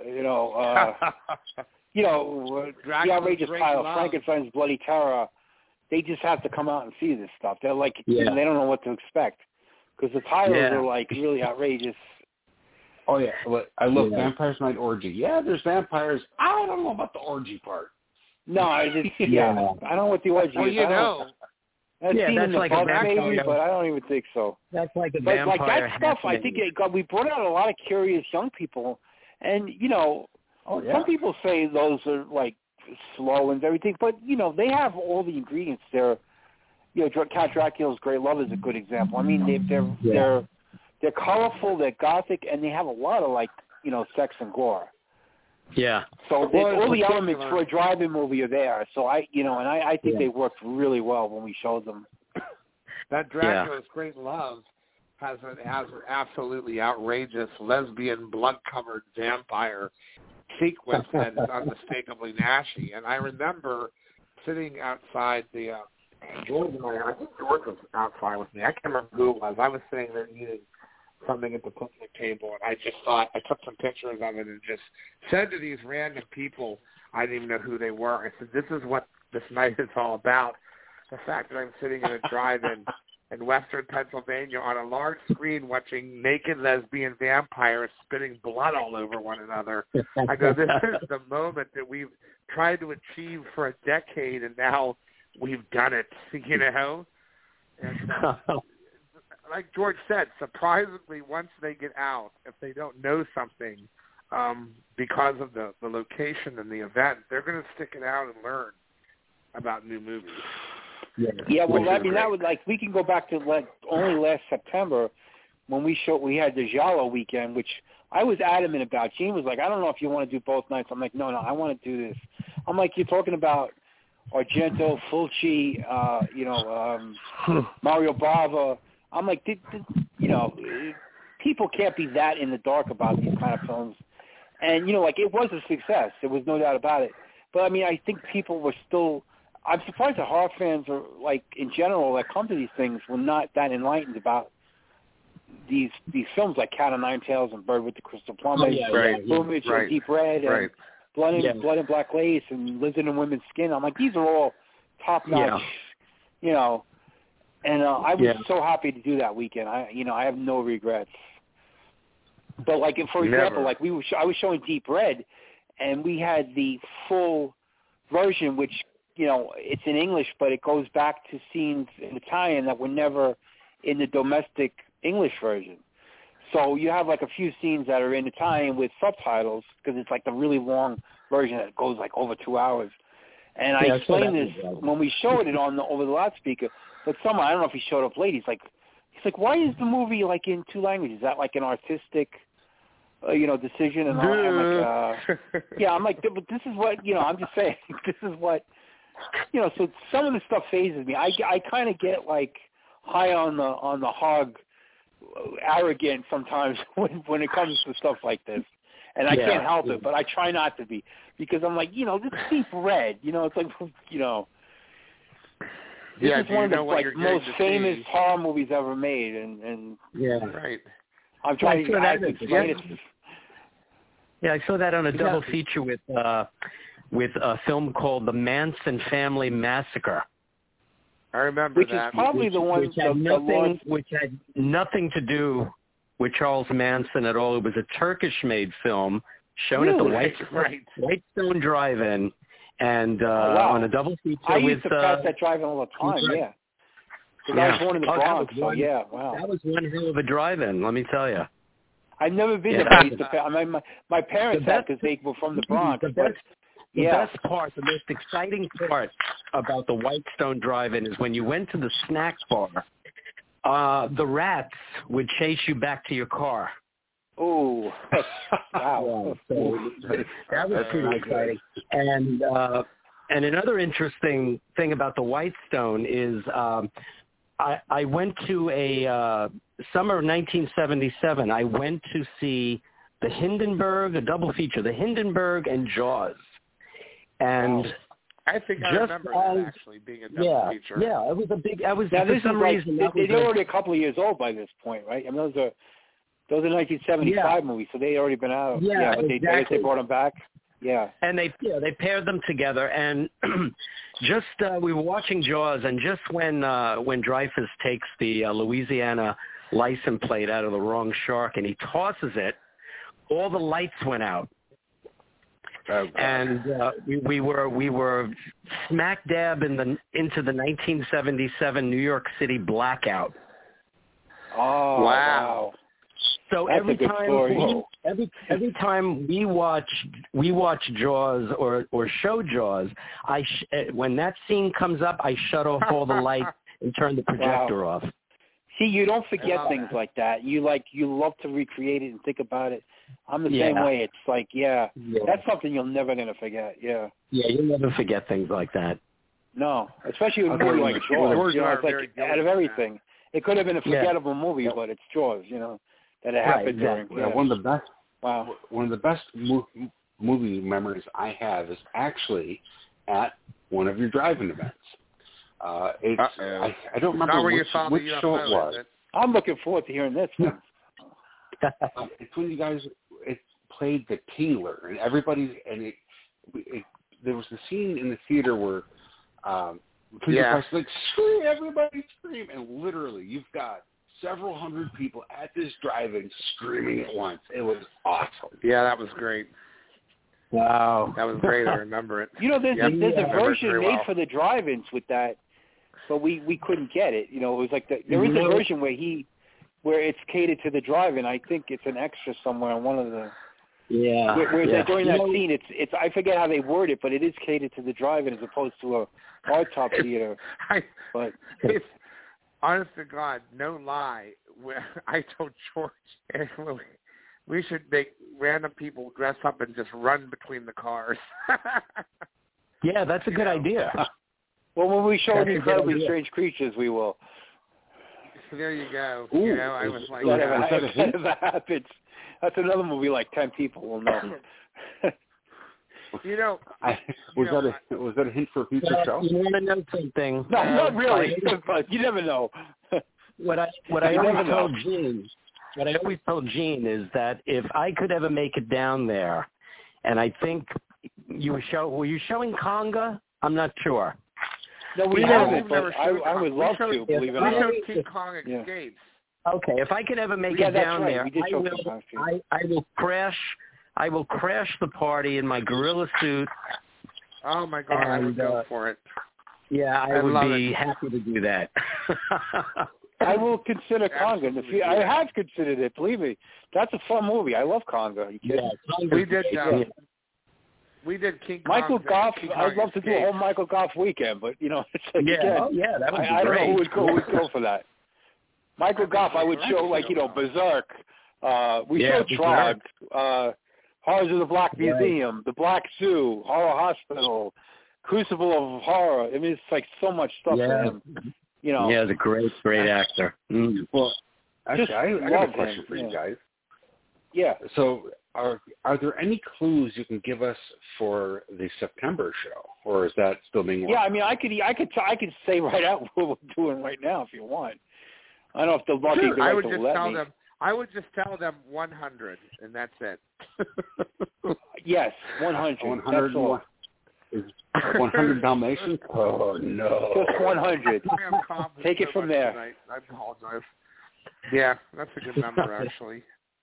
The Outrageous Pile, Frankenstein's Bloody Terror, they just have to come out and see this stuff. They're like, they don't know what to expect because the titles are like really outrageous. Oh yeah, I love Vampire's Night Orgy. Yeah, there's vampires. I don't know about the orgy part. No, I don't know what the orgy is. That's like a vampire, but I don't even think so. That's like a vampire. But like that stuff, I think we brought out a lot of curious young people, and some people say those are like slow and everything, but they have all the ingredients there. Count Dracula's Great Love is a good example. I mean, they're colorful, they're gothic, and they have a lot of sex and gore. Yeah. So all the elements for a drive-in movie are there. So I think they worked really well when we showed them. That Dracula's Great Love has an absolutely outrageous lesbian blood-covered vampire sequence that is unmistakably Naschy. And I remember sitting outside the George and I think George was outside with me. I can't remember who it was. I was sitting there eating something at the picnic table, and I just thought, I took some pictures of it and just said to these random people, I didn't even know who they were, I said, this is what this night is all about. The fact that I'm sitting in a drive-in in western Pennsylvania on a large screen watching naked lesbian vampires spitting blood all over one another. I go, this is the moment that we've tried to achieve for a decade, and now we've done it, And, like George said, surprisingly, once they get out, if they don't know something, because of the location and the event, they're going to stick it out and learn about new movies. Yeah, well, I mean, that would we can go back to only last September when we had the Giallo weekend, which I was adamant about. Gene was like, I don't know if you want to do both nights. I'm like, no, I want to do this. I'm like, you're talking about Argento, Fulci, Mario Bava. I'm like, people can't be that in the dark about these kind of films. And, it was a success. There was no doubt about it. But, I mean, I think people were still – I'm surprised that horror fans are, in general, that come to these things were not that enlightened about these films like Cat o' Nine Tails and Bird with the Crystal Plumage, Boomage and Deep Red and Blood and Black Lace and Lizard in Women's Skin. I'm like, these are all top-notch, And I was so happy to do that weekend. I have no regrets. But for example, I was showing Deep Red, and we had the full version, which it's in English, but it goes back to scenes in Italian that were never in the domestic English version. So you have like a few scenes that are in Italian with subtitles because it's like the really long version that goes like over 2 hours. And I explained this when we showed it over the loudspeaker. But someone, I don't know if he showed up late. He's like, why is the movie like in 2 languages? Is that like an artistic, decision? And I'm like, I'm like, but this is what I'm just saying. This is what So some of the stuff phases me. I kind of get like high on the hog, arrogant sometimes when it comes to stuff like this. And I can't help it, but I try not to be because I'm like, this deep red, it's like, this is one of the most famous horror movies ever made, and right. I'm trying to explain it. Yeah, I saw that on a double feature with a film called The Manson Family Massacre. I remember which that. Is probably the one which had nothing to do with Charles Manson at all. It was a Turkish-made film shown at the Whitestone Drive-In, and on a double feature I used to pass that drive-in all the time. Yeah. Because I was born in the Bronx, That was one hell of a drive-in, let me tell you. I've never been there. I used to pass. My parents had because they were from the Bronx. The best part, the most exciting part about the Whitestone Drive-In is when you went to the snack bar, the rats would chase you back to your car. Oh, wow. So that was pretty exciting. And another interesting thing about the Whitestone is I went to a summer of 1977. I went to see the Hindenburg, a double feature, the Hindenburg and Jaws. And I think I remember that actually being a double feature. Yeah, it was a big. For some reason, they're already a couple of years old by this point, right? I mean, those are 1975 movies, so they already been out. Yeah, but exactly. they brought them back. Yeah, and they paired them together, and just we were watching Jaws, and just when Dreyfuss takes the Louisiana license plate out of the wrong shark and he tosses it, all the lights went out. Oh, and we were smack dab into the 1977 New York City blackout. Oh wow! So That's every time we watch Jaws or show Jaws, when that scene comes up, I shut off all the lights and turn the projector off. See, you don't forget things like that. You love to recreate it and think about it. I'm the same way. It's like, that's something you're never going to forget. Yeah. Yeah, you'll never forget things like that. No, especially with a movie like Jaws. It's like out of everything. It could have been a forgettable movie, but it's Jaws, that it happened during. Yeah, one of the best. Wow. One of the best movie memories I have is actually at one of your drive-in events. I don't remember which show it was. I'm looking forward to hearing this one. It's when you guys played The Tingler, and everybody, and there was the scene in the theater where like scream, everybody scream, and literally you've got several hundred people at this drive-in screaming at once. It was awesome. Yeah, that was great. Wow, that was great. I remember it. There's a version made for the drive-ins with that, but we couldn't get it. It was like there is a version where it's catered to the drive-in. I think it's an extra somewhere on one of the. Yeah. Where during that scene, it's I forget how they word it, but it is catered to the drive-in as opposed to a hardtop theater. Honest to God, no lie. I told George we should make random people dress up and just run between the cars. Yeah, that's a good idea. Well, when we show the Incredibly Strange Creatures, we will. So there you go. Ooh, I was like, if that happens, that's another movie like 10 people will know. Was that a hint for a future show? You want to know something? No, not really. But you never know. What I always told Gene is that if I could ever make it down there, and I think were you showing Conga? I'm not sure. No, we haven't. But I would love to. Believe it or not. We showed King Kong Escapes. Okay, if I could ever make it down there, I will crash. I will crash the party in my gorilla suit. Oh my God! I would go for it. Yeah, I would be happy to do that. I will consider Conga in the future. I have considered it. Believe me, that's a fun movie. I love Conga. Are you kidding? Yeah, we did King Kong. Michael Goff. I'd love to do a whole Michael Goff weekend, but it's like again, that would be I great. don't know who would go for that. Michael Goff, I would show Berserk. We showed Trog, Horrors of the Black Museum, The Black Zoo, Horror Hospital, Crucible of Horror. I mean, it's like so much stuff for him. Yeah, he's a great actor. Mm. Well, actually, I got a question for you guys. Yeah. So, are there any clues you can give us for the September show, or is that still being worked? Yeah, I mean, I could say right out what we're doing right now if you want. I don't know if the lucky director will let me. I would just tell them 100, and that's it. Yes, 100. 100. Is 100 Dalmatians? Oh, no. Just 100. Take it from there. Tonight. I apologize. Yeah, that's a good number, actually.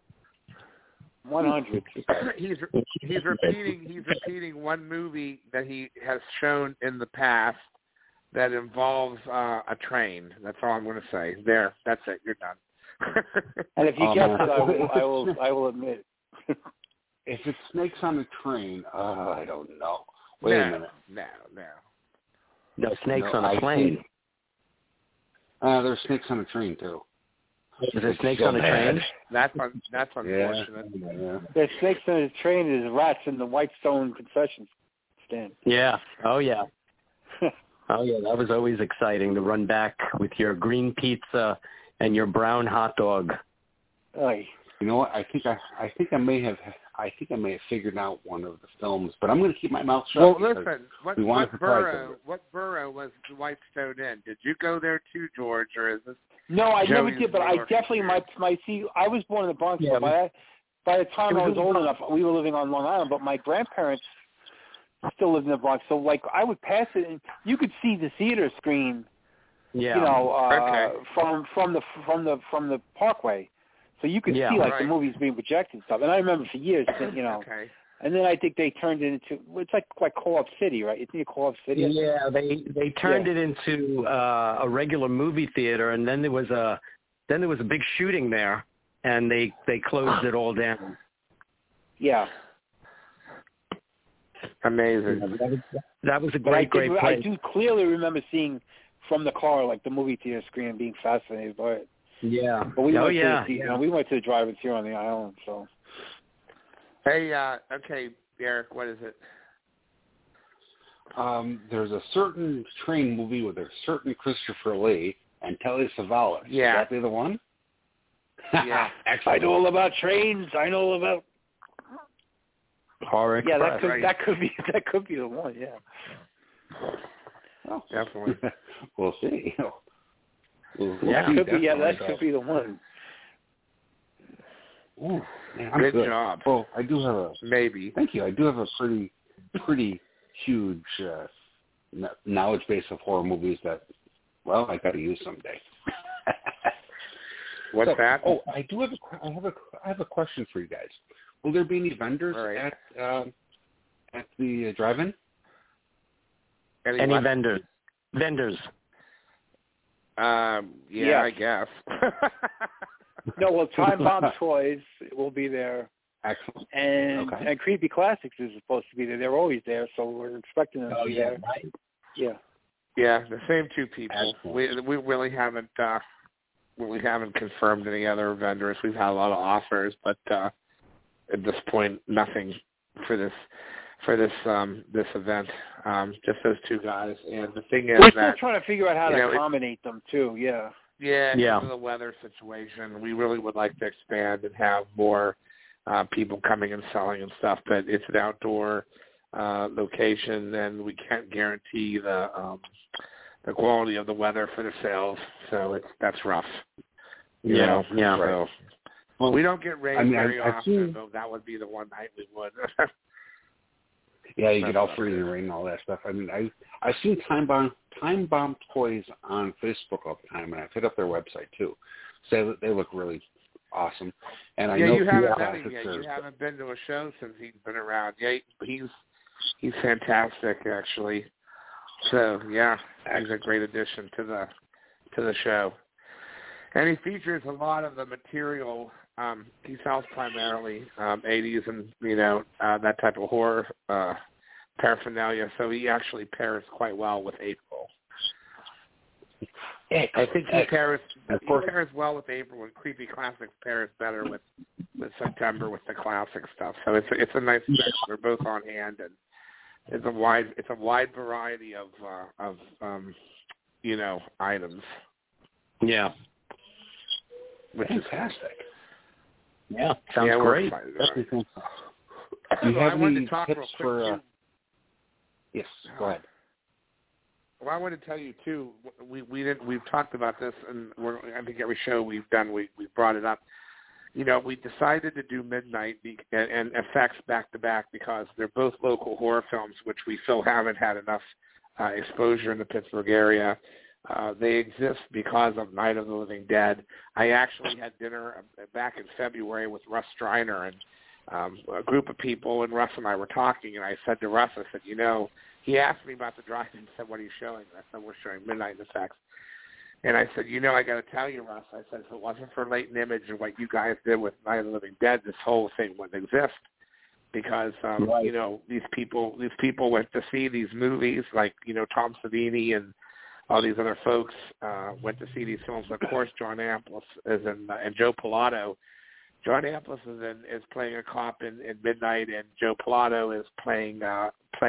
100. He's repeating one movie that he has shown in the past that involves a train. That's all I'm going to say. There, that's it. You're done. And if you guess it, I will admit. If it's snakes on a train, I don't know. Wait a minute. No, snakes on a plane. There's snakes on a train too. Is there snakes on a train? That's unfortunate. Yeah. There's snakes on a train. There's rats in the Whitestone concession stand. Yeah. Oh yeah. Oh yeah. That was always exciting to run back with your green pizza and your brown hot dog. Oy. You know what? I think I may have figured out one of the films, but I'm going to keep my mouth shut. Well, listen. What borough was Whitestone in? Did you go there too, George, or is this? No, I never did, but I definitely might see. I was born in the Bronx, but by the time I was old enough, we were living on Long Island. But my grandparents still lived in the Bronx, so like I would pass it, and you could see the theater screen. Yeah. You know, from the Parkway. So you could see like the movies being projected and stuff. And I remember for years, Okay. And then I think they turned it into it's like Co-op City, right? Isn't it Co-op City? Yeah, they turned it into a regular movie theater, and then there was a big shooting there, and they closed it all down. Yeah. Amazing. That was a great place. I do clearly remember seeing from the car like the movie theater screen and being fascinated by it. Yeah. But we went to the drive-in theater on the island, so. Hey, okay, Eric, what is it? There's a certain train movie with a certain Christopher Lee and Telly Savalas. Yeah. Is that the one? Yeah. I know all about trains. I know all about Horror Express. Yeah, that could be the one. Yeah. Oh, definitely. We'll see. That could be the one. Ooh, man, good job. Well, I do have a maybe. Thank you. I do have a pretty huge knowledge base of horror movies that, well, I got to use someday. What's that? Oh, I do have I have a question for you guys. Will there be any vendors at the drive-in? Any vendors? Vendors. I guess. No, well, Time Bomb Toys will be there. Excellent. And Creepy Classics is supposed to be there. They're always there, so we're expecting them to be there. Right. Yeah. Yeah, the same two people. Excellent. We really haven't confirmed any other vendors. We've had a lot of offers, but at this point, nothing for this event. Just those two guys. And the thing is, we're still trying to figure out how to accommodate them too. Yeah. Yeah, because of the weather situation, we really would like to expand and have more people coming and selling and stuff. But it's an outdoor location, and we can't guarantee the quality of the weather for the sales. So that's rough. You know? Yeah. So, well, we don't get rain very often, though. That would be the one night we would. Yeah, you get all free and rain and all that stuff. I mean, I've seen Time Bomb Toys on Facebook all the time, and I've hit up their website too. So they look really awesome. And I know you haven't met him yet. You haven't been to a show since he's been around. Yeah, he's fantastic actually. So yeah, he's a great addition to the show. And he features a lot of the material. He sells primarily 80s and, that type of horror paraphernalia, so he actually pairs quite well with April. I think he pairs well with April, and Creepy Classics pairs better with September with the classic stuff. So it's a nice mix. They're both on hand, and it's a wide variety of items. Yeah. Which is fantastic. Yeah, sounds great. Do you have any tips for? Yes, go ahead. Well, I want to tell you too. We've talked about this, and I think every show we've done, we've brought it up. We decided to do Midnight and Effects back to back because they're both local horror films, which we still haven't had enough exposure in the Pittsburgh area. They exist because of Night of the Living Dead. I actually had dinner back in February with Russ Striner and a group of people, and Russ and I were talking, and I said to Russ, I said, he asked me about the drive-in and said, what are you showing? And I said, we're showing Midnight Effects. And I said, I got to tell you, Russ, I said, if it wasn't for Latent Image and what you guys did with Night of the Living Dead, this whole thing wouldn't exist. Because, these people went to see these movies, like, Tom Savini and all these other folks went to see these films. Of course, John Amplas is in, and Joe Pilato. John Amplas is playing a cop in Midnight, and Joe Pilato is playing a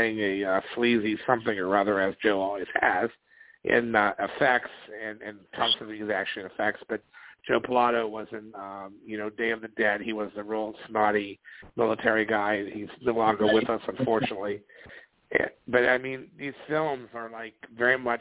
sleazy something or other, as Joe always has, in Effects, and Tom Savini is actually in Effects, but Joe Pilato was in, Day of the Dead. He was the real snotty military guy. He's no longer with us, unfortunately. But, I mean, these films are, like, very much,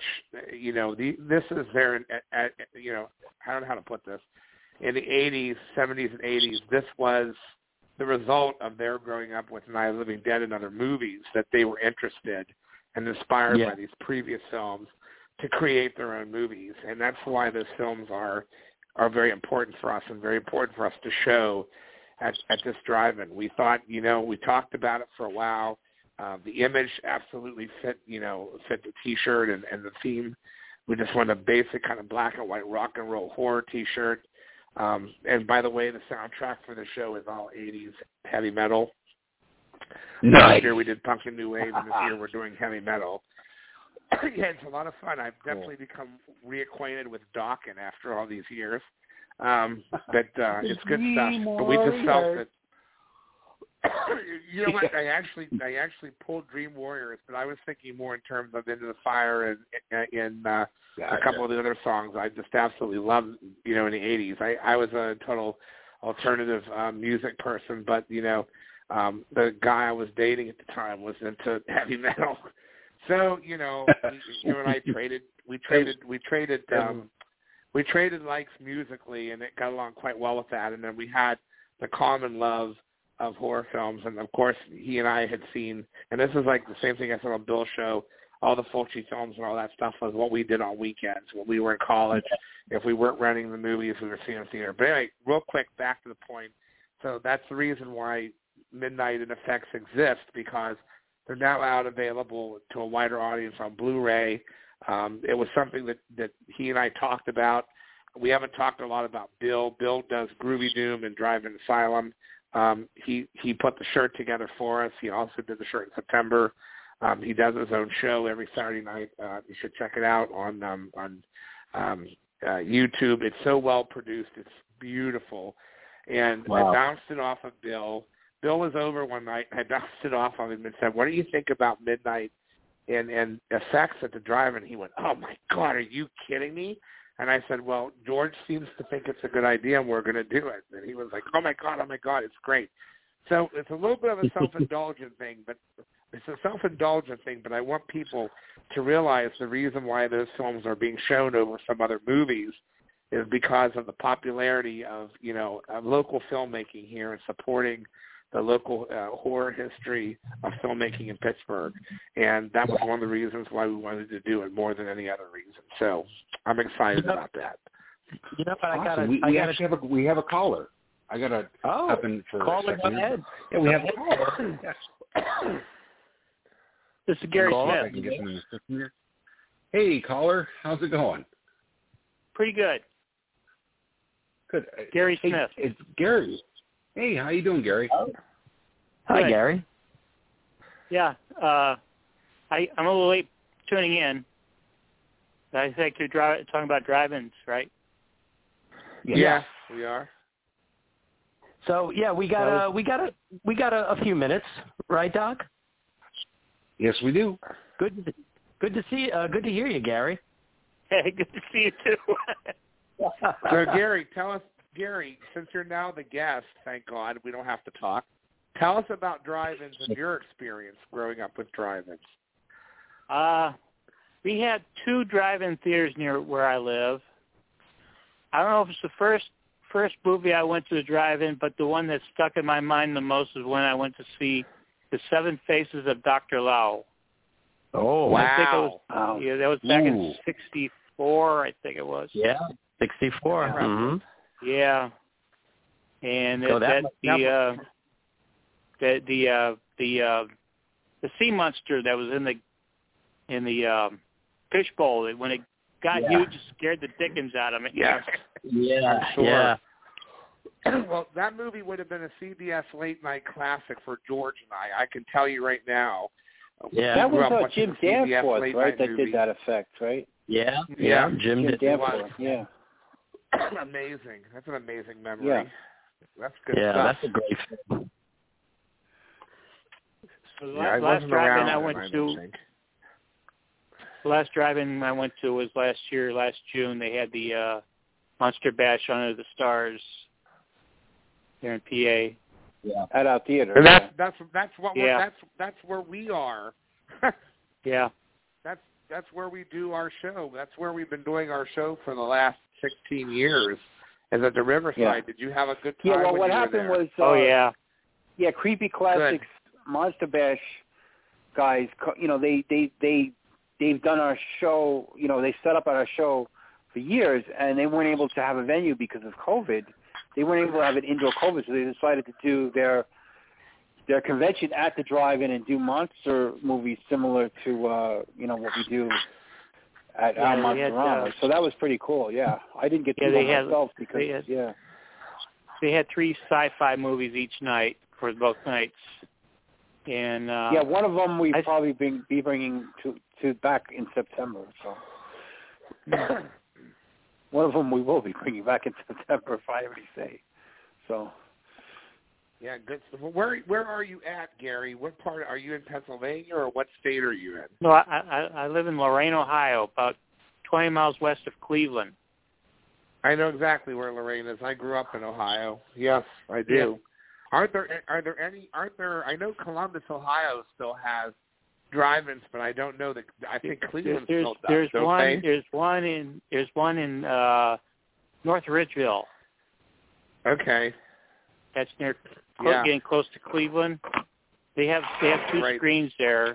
this is their, I don't know how to put this. In the 80s, 70s, and 80s, this was the result of their growing up with Night of the Living Dead and other movies, that they were interested and inspired by these previous films to create their own movies. And that's why those films are very important for us and very important for us to show at this drive-in. We thought, we talked about it for a while. The image absolutely fit the T-shirt and the theme. We just wanted a basic kind of black and white rock and roll horror T-shirt. And by the way, the soundtrack for the show is all 80s heavy metal. Nice. Last year we did punk and new wave, and this year we're doing heavy metal. Yeah, it's a lot of fun. I've definitely become reacquainted with Dawkins after all these years. But it's good stuff. But we just felt that. You know what? I actually pulled Dream Warriors, but I was thinking more in terms of Into the Fire and a couple of the other songs I just absolutely loved. In the 80s, I was a total alternative music person, but the guy I was dating at the time was into heavy metal. So you and I traded likes musically, and it got along quite well with that. And then we had the common love of horror films, and of course he and I had seen, and this is like the same thing I said on Bill's show, all the Fulci films and all that stuff was what we did on weekends when we were in college. If we weren't renting the movies, we were seeing them in theater. But anyway, real quick, back to the point. So that's the reason why Midnight and Effects exist, because they're now out available to a wider audience on Blu-ray. It was something that he and I talked about. We haven't talked a lot about Bill. Bill does Groovy Doom and Drive-In Asylum. He put the shirt together for us. He also did the shirt in September. He does his own show every Saturday night. You should check it out on YouTube. It's so well produced. It's beautiful. And I bounced it off of Bill. Bill was over one night. I bounced it off of him and said, what do you think about Midnight and Effects at the drive-in? He went, oh, my God, are you kidding me? And I said, well, George seems to think it's a good idea, and we're going to do it. And he was like, oh, my God, it's great. So it's a little bit of a self-indulgent thing, but I want people to realize the reason why those films are being shown over some other movies is because of the popularity of, of local filmmaking here and supporting the local horror history of filmmaking in Pittsburgh. And that was one of the reasons why we wanted to do it more than any other reason. So I'm excited about that. But awesome. We have a caller. I got to hop in for call a second. Ahead. Yeah, we have a caller. This is Gary Smith. Smith. I can get them in the system here. Hey, caller. How's it going? Pretty good. Good. Gary Smith. It's Gary. Hey, how you doing, Gary? Hi, Gary. Yeah, I'm a little late tuning in. I think you're talking about drive-ins, right? Yeah, we are. So we got a few minutes, right, Doc? Yes, we do. Good to see. Good to hear you, Gary. Hey, good to see you too. So, Gary, since you're now the guest, thank God we don't have to talk. Tell us about drive-ins and your experience growing up with drive-ins. We had 2 drive-in theaters near where I live. I don't know if it's the first movie I went to a drive-in, but the one that stuck in my mind the most is when I went to see The Seven Faces of Dr. Lao. Oh, wow. I think it was, yeah, that was back in 64, I think it was. Yeah, 64. Mm-hmm. Yeah. And So the sea monster that was in the fishbowl, when it got huge, it scared the dickens out of me. Yes. Yeah. I'm sure. Yeah. Well, that movie would have been a CBS late night classic for George and I can tell you right now. Yeah. That was Jim Danforth, right? That did that effect, right? Yeah. Jim Danforth. Yeah. Amazing. That's an amazing memory. Yeah. That's good stuff. stuff. That's a great film. So the last drive-in I went to was last June. They had the Monster Bash Under the Stars here in PA. Yeah. At our theater. And that's where we are. Yeah. That's where we do our show. That's where we've been doing our show for the last 16 years. Is at the Riverside. Yeah. Did you have a good time? Yeah. Well, when what you happened were there? was Creepy Classics Monster Bash guys. They've done our show. They set up our show for years, and they weren't able to have a venue because of COVID. They weren't able to have an indoor COVID, so they decided to do their convention at the drive-in and do monster movies similar to what we do at our Monsterama. So that was pretty cool. Yeah, I didn't get to do it myself because they had 3 sci-fi movies each night for both nights, and one of them we probably be bringing to back in September. So. One of them we will be bringing back in September, if I already say. So. Yeah, good. Where are you at, Gary? What part are you in Pennsylvania, or what state are you in? No, I live in Lorain, Ohio, about 20 miles west of Cleveland. I know exactly where Lorain is. I grew up in Ohio. Yes, I do. Yeah. Are there any? I know Columbus, Ohio, still has drive-ins, but I don't know that. I think Cleveland still does. There's one in North Ridgeville. Okay. That's getting close to Cleveland. They have 2 screens there.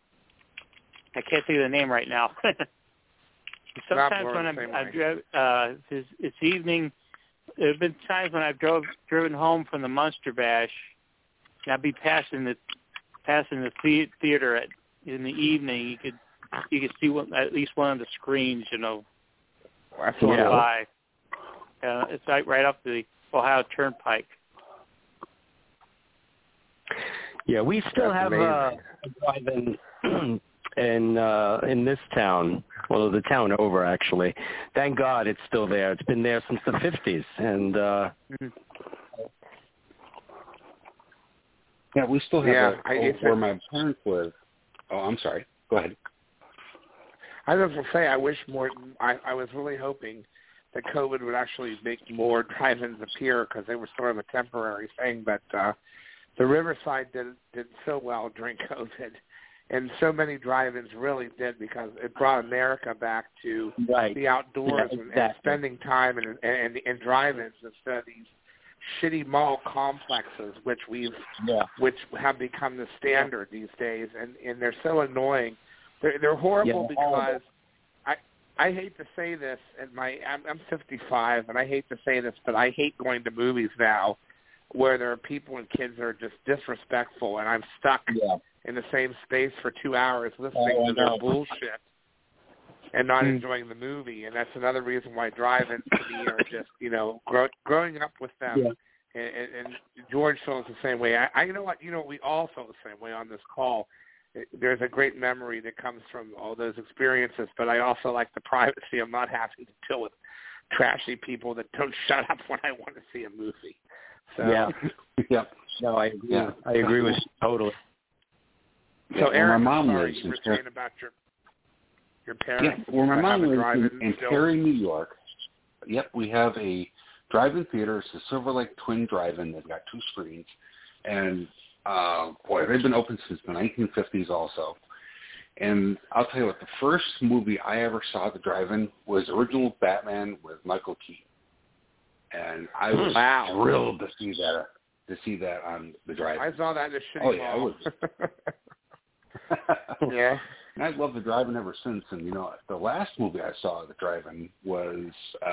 I can't think of the name right now. Sometimes when it's evening, there have been times when I've driven home from the Monster Bash, and I'd be passing the theater in the evening. You could see at least one of the screens, That's by. It's right up the Ohio Turnpike. Yeah, we still have a drive-in in this town. Well, the town over, actually. Thank God it's still there. It's been there since the 50s, and yeah, we still have where my parents live. Oh, I'm sorry. Go ahead. I was going to say, I wish more. I was really hoping that COVID would actually make more drive-ins appear, because they were sort of a temporary thing. But the Riverside did so well during COVID, and so many drive-ins really did, because it brought America back to the outdoors and spending time in drive-ins instead of these shitty mall complexes, which have become the standard these days, and they're so annoying. They're horrible because I hate to say this, I'm 55, and I hate to say this, but I hate going to movies now where there are people and kids that are just disrespectful, and I'm stuck in the same space for 2 hours listening to their bullshit. and not enjoying the movie. And that's another reason why drive-ins to me are just, growing up with them. Yeah. And George feels the same way. You know what? We all feel the same way on this call. There's a great memory that comes from all those experiences, but I also like the privacy of not having to deal with trashy people that don't shut up when I want to see a movie. So, yeah. No, I agree. Yeah. I agree with you totally. So, Aaron, my mom sorry, lives you were saying about your parents. Yeah, where my mom lives in Perry, New York. Yep, we have a drive-in theater. It's a Silver Lake Twin Drive-In. They've got 2 screens, and they've been open since the 1950s also. And I'll tell you what, the first movie I ever saw at the drive-in was the original Batman with Michael Keaton. And I was thrilled to see that on the drive-in. I saw that in the shitty Oh, yeah, mall. I was. Yeah. And I've loved the drive-in ever since. And, the last movie I saw at the drive-in was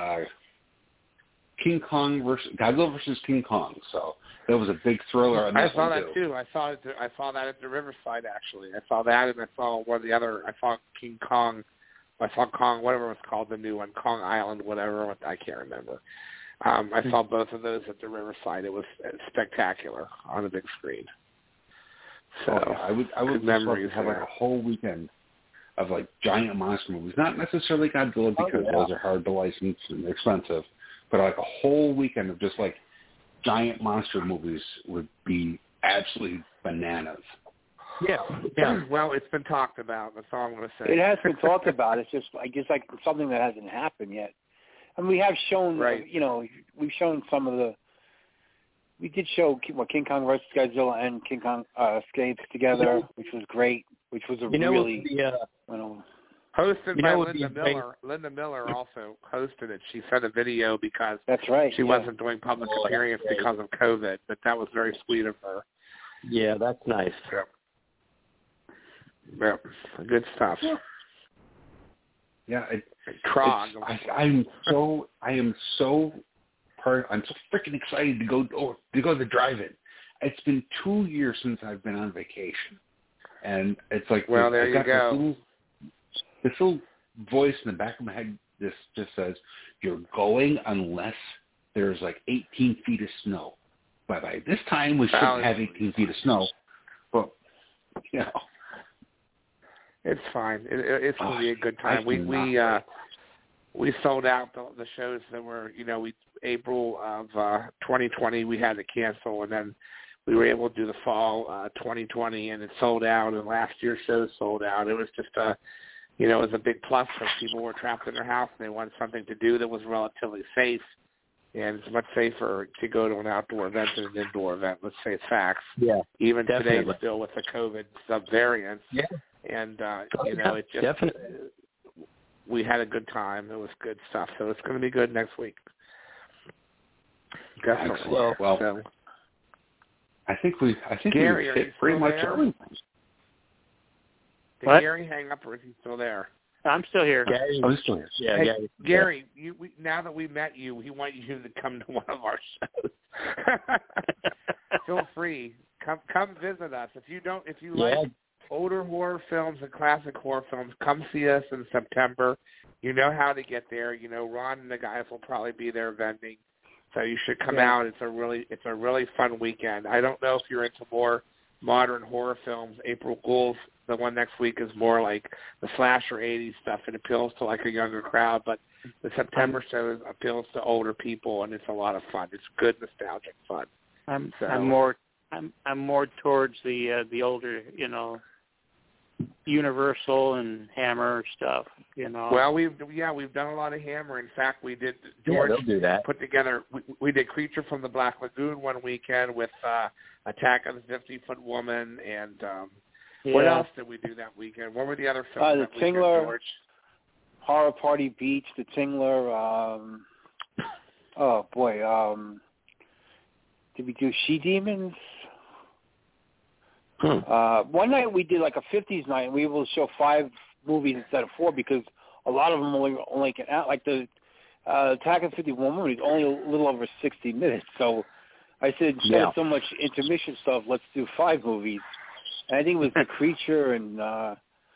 Godzilla versus King Kong. So that was a big thriller. I saw that too. I saw that at the Riverside actually. I saw that, and I saw one of the other. I saw King Kong. I saw Kong, whatever it was called, the new one, Kong Island, whatever. I can't remember. I saw both of those at the Riverside. It was spectacular on a big screen. So I would just love to have like a whole weekend of like giant monster movies. Not necessarily Godzilla because those are hard to license and expensive. But like a whole weekend of just like giant monster movies would be absolutely bananas. Yeah. Well, it's been talked about. That's all I'm going to say. It has been talked about. It's just, I guess, like something that hasn't happened yet. And we have shown, we've shown some of the. We did show King Kong vs. Godzilla and King Kong Escapes together, which was great. Which was a really. Hosted by Linda Miller. Linda Miller also hosted it. She sent a video because that's right. She wasn't doing public appearance because of COVID, but that was very sweet of her. Yeah, that's nice. Yeah, good stuff. Yeah, Krog. I'm so freaking excited to go to the drive-in. It's been 2 years since I've been on vacation, and it's like there you go. This little voice in the back of my head just says, "You're going unless there's like 18 feet of snow." But by this time, we shouldn't have 18 feet of snow. But it's fine. It's going to be a good time. We sold out the shows that were April of 2020. We had to cancel, and then we were able to do the fall 2020, and it sold out. And last year's shows sold out. It was just it was a big plus for people who were trapped in their house and they wanted something to do that was relatively safe. And it's much safer to go to an outdoor event than an indoor event. Let's face facts. Yeah. Even definitely. today, still with the COVID subvariants. Yeah. And it just definitely. We had a good time. It was good stuff. So it's going to be good next week. Definitely. Well, I think Gary, we hit pretty much everything. Did Gary hang up, or is he still there? I'm still here. Gary, he's still here. Yeah, hey, Gary, now that we met you, we want you to come to one of our shows. Feel free. Come visit us. If you like older horror films and classic horror films, come see us in September. You know how to get there. Ron and the guys will probably be there vending. So you should come out. It's a really fun weekend. I don't know if you're into more modern horror films. April Ghouls, the one next week, is more like the slasher 80s stuff. It appeals to like a younger crowd, but the September show appeals to older people, and it's a lot of fun. It's good nostalgic fun. I'm more towards the older, Universal and Hammer stuff, Well, we've done a lot of Hammer. In fact, we did. George do that. Put together. We did Creature from the Black Lagoon one weekend with Attack of the 50-Foot Woman, and what else did we do that weekend? What were the other films? The Tingler, George? Horror Party Beach, The Tingler. Did we do She Demons? One night we did like a 50s night, and we were able to show 5 movies instead of 4 because a lot of them only can out. Like the Attack of the 50 Woman was only a little over 60 minutes. So I said, instead of so much intermission stuff, let's do 5 movies. And I think it was The Creature and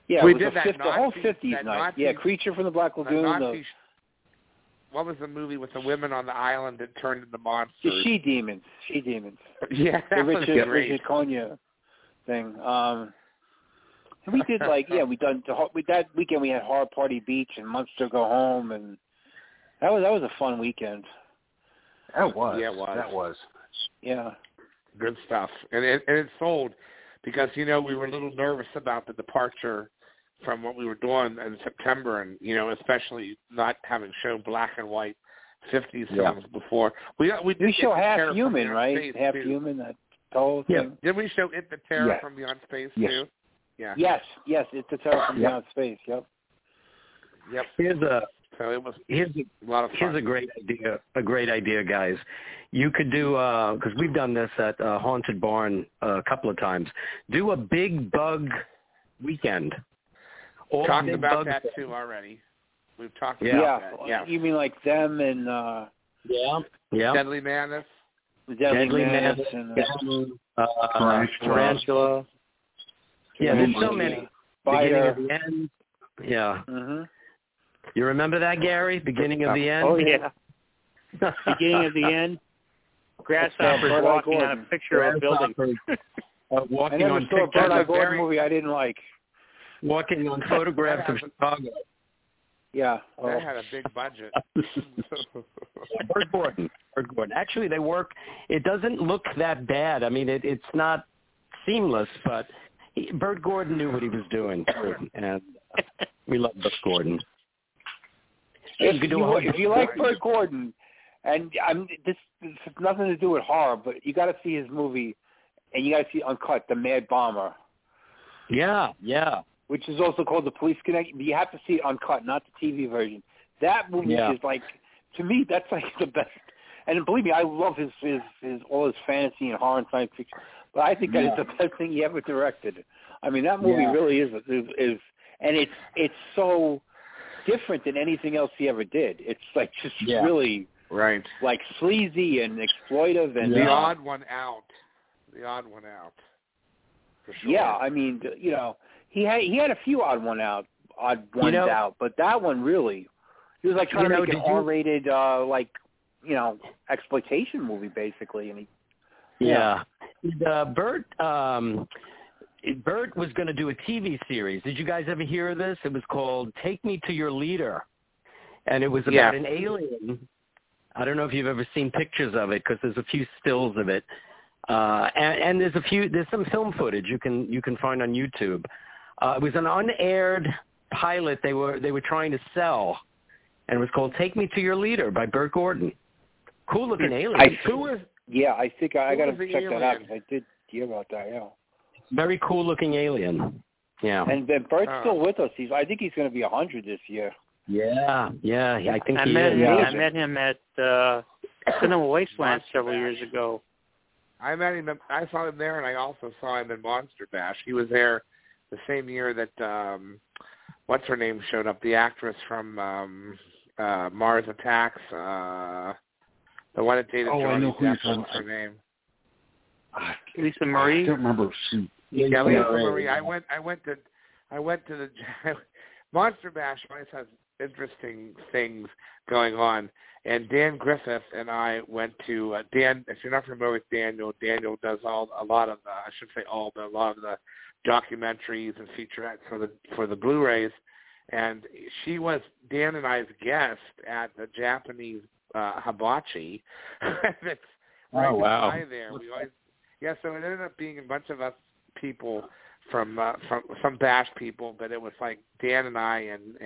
Yeah, we it was did the whole 50s night. Yeah, Creature from the Black Lagoon. What was the movie with the women on the island that turned into monsters? The She-Demons. Yeah, that was great. Richard Konya thing. And we did that weekend we had Horror Party Beach and Monster Go Home, and that was a fun weekend. That was. Yeah, it was. That was. Yeah. Good stuff. And it sold because, we were a little nervous about the departure from what we were doing in September, and, especially not having shown black and white 50s films before. We show Half Human, right? Half Human, that whole thing. Yeah. Did we show It the Terror from Beyond Space, too? Yeah. Yes, It's the Terror from Beyond Space, Yep. Here's a lot of fun. Here's a great idea, guys. You could do, because we've done this at Haunted Barn a couple of times, do a big bug weekend. Talked about that too already. We've talked about that. Yeah. You mean like them and Deadly Mammoth? Deadly Mammoth and Tarantula. Yeah, there's so many. Beginning of the End. Yeah. Mm-hmm. You remember that, Gary? Beginning of the End? Oh, yeah. Beginning of the End. Grasshoppers walking on a picture of a building. Walking on pictures. That's a Gordon movie I didn't like. Walking on photographs of Chicago. Yeah. That had a big budget. Burt Gordon. Actually, they work. It doesn't look that bad. I mean, it's not seamless, but Burt Gordon knew what he was doing, and we love Burt Gordon. If you like Burt Gordon, and this has nothing to do with horror, but you got to see his movie, and you got to see Uncut, The Mad Bomber. Yeah. Which is also called The Police Connect. You have to see it Uncut, not the TV version. That movie is like, to me, that's like the best. And believe me, I love his all his fantasy and horror and science fiction. But I think that is the best thing he ever directed. I mean, that movie really is, and it's so different than anything else he ever did. It's like just really like sleazy and exploitive and the odd one out. For sure. Yeah, I mean, he had a few odd ones out, but that one really, he was like trying to make an R-rated exploitation movie basically, and Burt was going to do a TV series. Did you guys ever hear of this? It was called Take Me to Your Leader, and it was about an alien. I don't know if you've ever seen pictures of it because there's a few stills of it, and there's some film footage you can find on YouTube. It was an unaired pilot they were trying to sell, and it was called Take Me to Your Leader by Burt Gordon. Cool looking alien. I think I got to check that out because I did hear about that. Yeah. Very cool looking alien. Yeah. And Bert's still with us. I think he's going to be 100 this year. Yeah. I think he is. I met him at Cinema Wasteland several years ago. I met him. I saw him there, and I also saw him in Monster Bash. He was there the same year that what's her name showed up, the actress from Mars Attacks, the one that dated Johnny Depp. What's her name? Lisa Marie. I don't remember. Lisa Marie. I went to the Monster Bash. Always has interesting things going on. And Dan Griffith and I went to Dan. If you're not familiar with Daniel does a lot of the documentaries and featurettes for the Blu-rays. And she was Dan and I's guest at the Japanese hibachi. That's right by there. We always. Yeah, so it ended up being a bunch of us people from some Bash people, but it was like Dan and I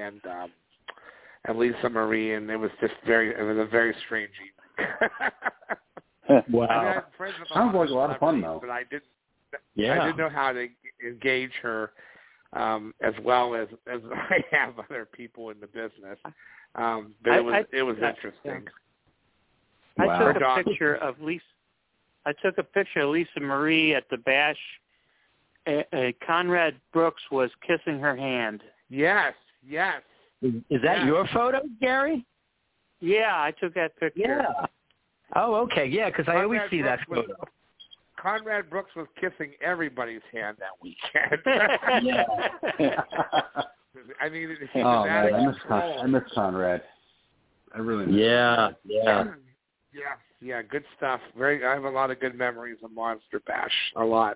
and Lisa Marie, and it was a very strange evening. Wow. Sounds like a lot of fun, though. But I didn't know how to engage her as well as I have other people in the business. But it was interesting. I took a picture of Lisa. I took a picture of Lisa Marie at the Bash. Conrad Brooks was kissing her hand. Yes. Is that your photo, Gary? Yeah, I took that picture. Yeah. Oh, okay. Yeah, because I always see that photo. Conrad Brooks was kissing everybody's hand that weekend. I mean, he's I miss Conrad. I really miss Conrad. Yeah, good stuff. I have a lot of good memories of Monster Bash. A lot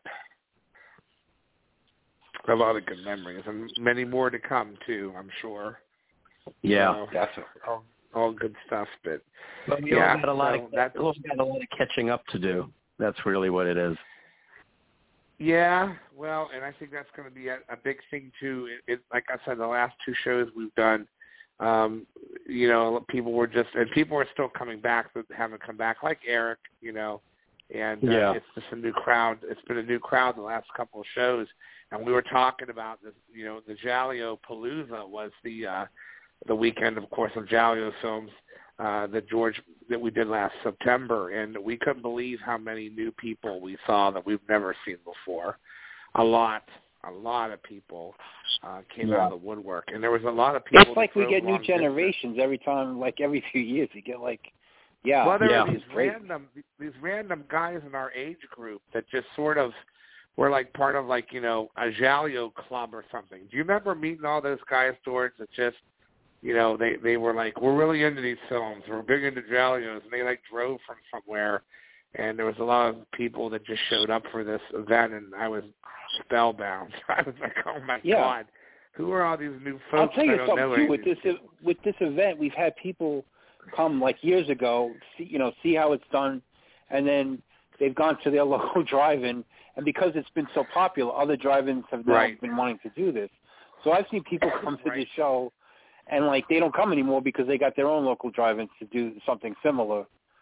of good memories, and many more to come too, I'm sure. Yeah, all good stuff. But we all got a lot of catching up to do. That's really what it is. Yeah, well, and I think that's going to be a big thing too. Like I said, the last two shows we've done, people are still coming back that haven't come back, like Eric, and it's just a new crowd. It's been a new crowd the last couple of shows, and we were talking about this. The Jaleo Palooza was the weekend, of course, of Jaleo films that we did last September, and we couldn't believe how many new people we saw that we've never seen before. A lot of people came out of the woodwork, and there was a lot of people. It's like we get new generations every time, like every few years. We get Well, there were these random guys in our age group that just sort of were like part of a Jaleo club or something. Do you remember meeting all those guys, George, that just they were like, we're really into these films. We're big into Jaleos, and they drove from somewhere. And there was a lot of people that just showed up for this event, and I was spellbound. I was like, oh my God, who are all these new folks? I'll tell you something too. With this event, we've had people come years ago, see how it's done, and then they've gone to their local drive-in, and because it's been so popular, other drive-ins have now been wanting to do this. So I've seen people come to the show, and they don't come anymore because they got their own local drive-ins to do something similar.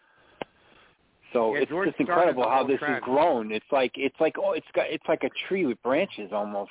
So it's just incredible how this has grown. It's like a tree with branches almost,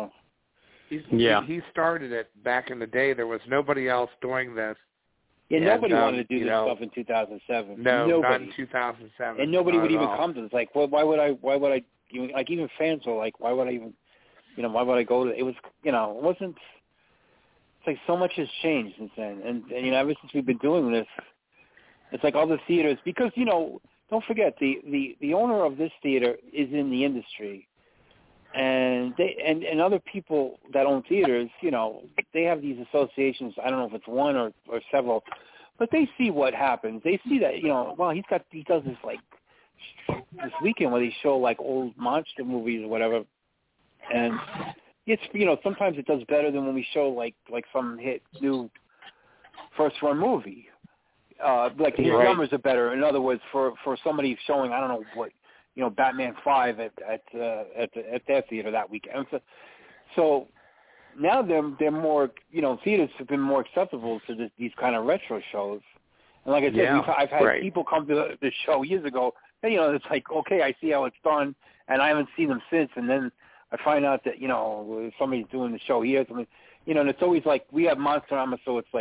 He started it back in the day. There was nobody else doing this. Yeah, nobody wanted to do this stuff in 2007. No, not in 2007. And nobody would even come to this. Why would I? Even fans were like, why would I even? Why would I go to? It was, it wasn't. It's so much has changed since then, and ever since we've been doing this, it's like other theaters because don't forget the owner of this theater is in the industry, and they and other people that own theaters, they have these associations. I don't know if it's one or several, but they see what happens. They see that he does this this weekend where they show old monster movies or whatever, and it's sometimes it does better than when we show like some hit new first run movie. The numbers are better. In other words, for somebody showing I don't know what Batman 5 at their theater that weekend. So now they're more theaters have been more acceptable to these kind of retro shows. And like I said, I've had people come to the show years ago. And, it's like, okay, I see how it's done, and I haven't seen them since. And then I find out that somebody's doing the show here. And it's always we have Monsterama, so it's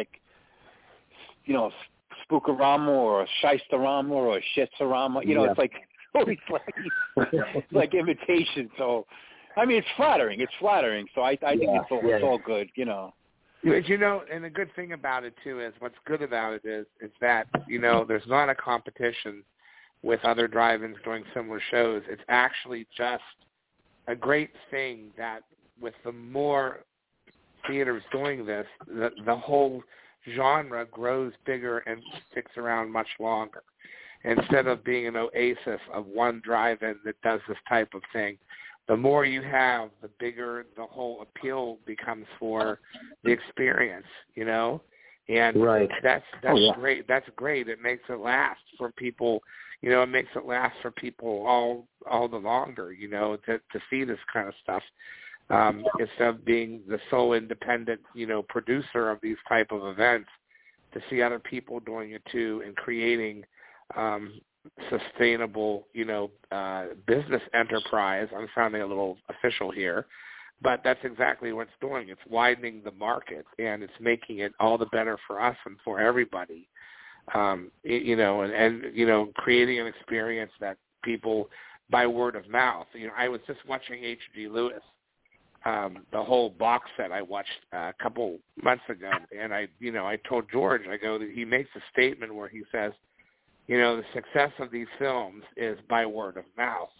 Spookorama or a Shystarama or a Shitsarama. It's always like imitation. So, I mean, it's flattering. So I think it's all good. But and the good thing about it too is what's good about it is that there's not a competition with other drive-ins doing similar shows. It's actually just a great thing that with the more theaters doing this, the whole genre grows bigger and sticks around much longer. Instead of being an oasis of one drive-in that does this type of thing, the more you have, the bigger the whole appeal becomes for the experience, And that's great. That's great. It makes it last for people. It makes it last for people all the longer, to see this kind of stuff. Instead of being the sole independent, producer of these type of events, to see other people doing it too and creating sustainable, business enterprise. I'm sounding a little official here, but that's exactly what it's doing. It's widening the market, and it's making it all the better for us and for everybody. And creating an experience that people, by word of mouth. I was just watching H.G. Lewis, the whole box set I watched a couple months ago, and I told George, I go, he makes a statement where he says, the success of these films is by word of mouth.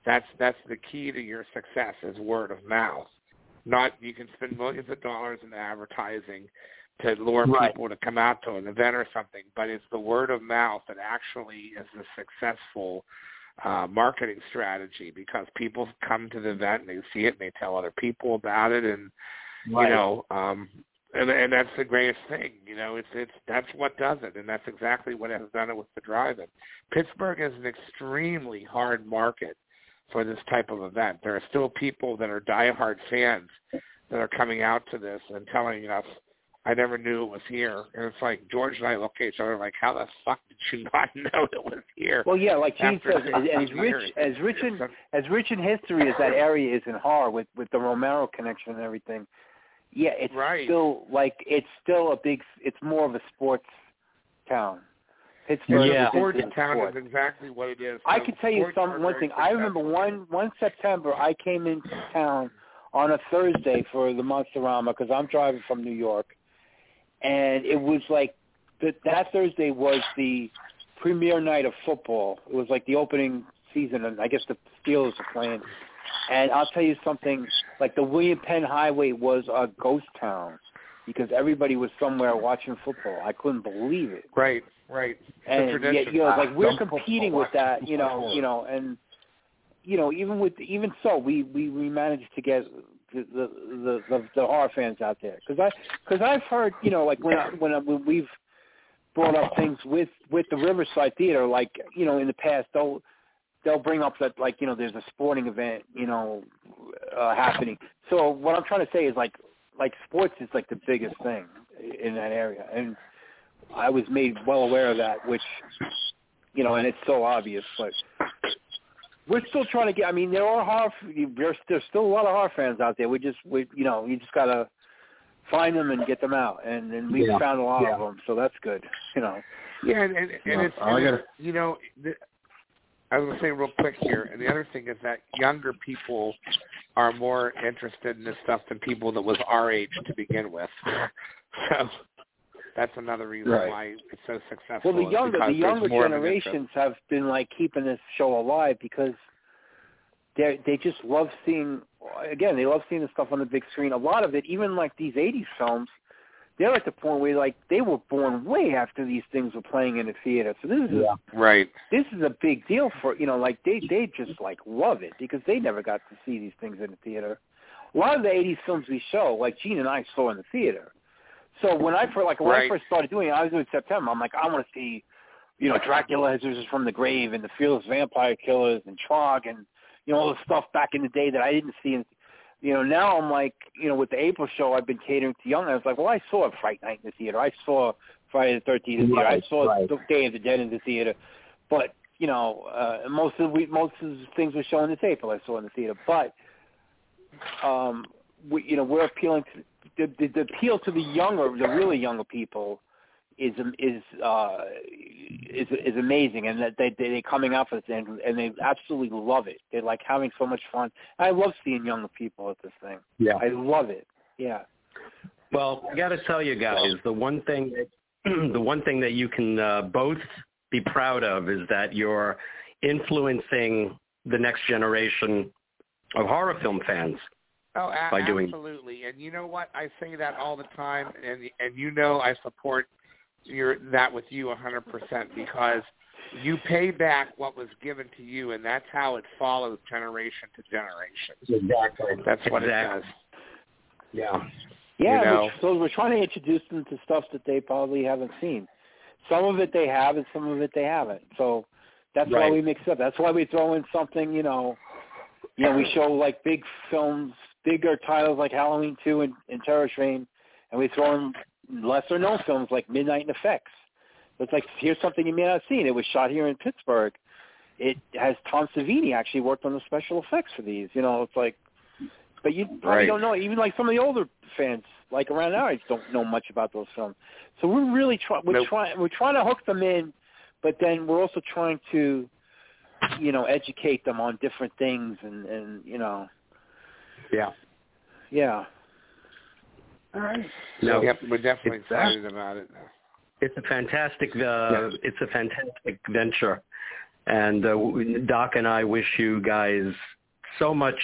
That's the key to your success is word of mouth. Not you can spend millions of dollars in advertising to lure people to come out to an event or something, but it's the word of mouth that actually is a successful marketing strategy, because people come to the event and they see it and they tell other people about it, and you know, and that's the greatest thing. You know, it's that's what does it, and that's exactly what has done it with the drive-in. Pittsburgh is an extremely hard market for this type of event. There are still people that are diehard fans that are coming out to this and telling us, I never knew it was here. And it's like George and I look at each other like, how the fuck did you not know it was here? Well, yeah, like Gene says, as rich in history as that area is in horror with the Romero connection and everything. Yeah, it's still it's more of a sports town. Pittsburgh is sports town is exactly what it is. I can tell you one thing. I remember one September I came into town on a Thursday for the Monsterama because I'm driving from New York, and it was like that Thursday was the premiere night of football. It was like the opening season, and I guess the Steelers were playing. And I'll tell you something, like the William Penn Highway was a ghost town because everybody was somewhere watching football. I couldn't believe it. Right. And like we're competing with that, and even so, we managed to get the horror fans out there because I've heard, like when we've brought up things with the Riverside Theater, like in the past they'll bring up that there's a sporting event happening. So what I'm trying to say is like sports is like the biggest thing in that area, and I was made well aware of that, which and it's so obvious, but we're still trying to get. I mean, there's still a lot of horror fans out there. You just gotta find them and get them out, and we've found a lot of them, so that's good. Yeah, and it's I was going to say real quick here, and the other thing is that younger people are more interested in this stuff than people that was our age to begin with. So that's another reason why it's so successful. Well, the younger generations have been keeping this show alive because they just love seeing. Again, they love seeing the stuff on the big screen. A lot of it, even like these '80s films, they're at the point where they were born way after these things were playing in the theater. So this is This is a big deal for they just love it because they never got to see these things in the theater. A lot of the '80s films we show, like Gene and I saw in the theater. So when I first started doing it, I was doing September. I'm like, I want to see, Dracula Visitors from the Grave and the Fearless Vampire Killers and Trog and all the stuff back in the day that I didn't see. Now I'm like, with the April show, I've been catering to young. I was like, well, I saw Fright Night in the theater. I saw Friday the 13th in the theater. I saw Day of the Dead in the theater. But most of the things we're showing this April I saw in the theater. But we're appealing to the appeal to the really younger people is amazing, and that they're coming out for this and they absolutely love it. They're having so much fun. I love seeing younger people at this thing. Yeah, I love it. Yeah. Well, I got to tell you guys, the one thing that you can both be proud of is that you're influencing the next generation of horror film fans. Oh, absolutely. And you know what? I say that all the time, and I support that with you 100% because you pay back what was given to you, and that's how it follows generation to generation. Exactly. That's what it does. Yeah. Yeah, so we're trying to introduce them to stuff that they probably haven't seen. Some of it they have, and some of it they haven't. So that's why we mix up. That's why we throw in something, we show big films, bigger titles like Halloween 2 and Terror Train, and we throw in lesser-known films like Midnight in Effects. So it's here's something you may not have seen. It was shot here in Pittsburgh. It has Tom Savini actually worked on the special effects for these. But you probably don't know. Even some of the older fans, around our age, don't know much about those films. So we're really trying to hook them in, but then we're also trying to, educate them on different things and. Yeah. All right. No, we're definitely excited about it. It's a fantastic. It's a fantastic venture, And Doc and I wish you guys so much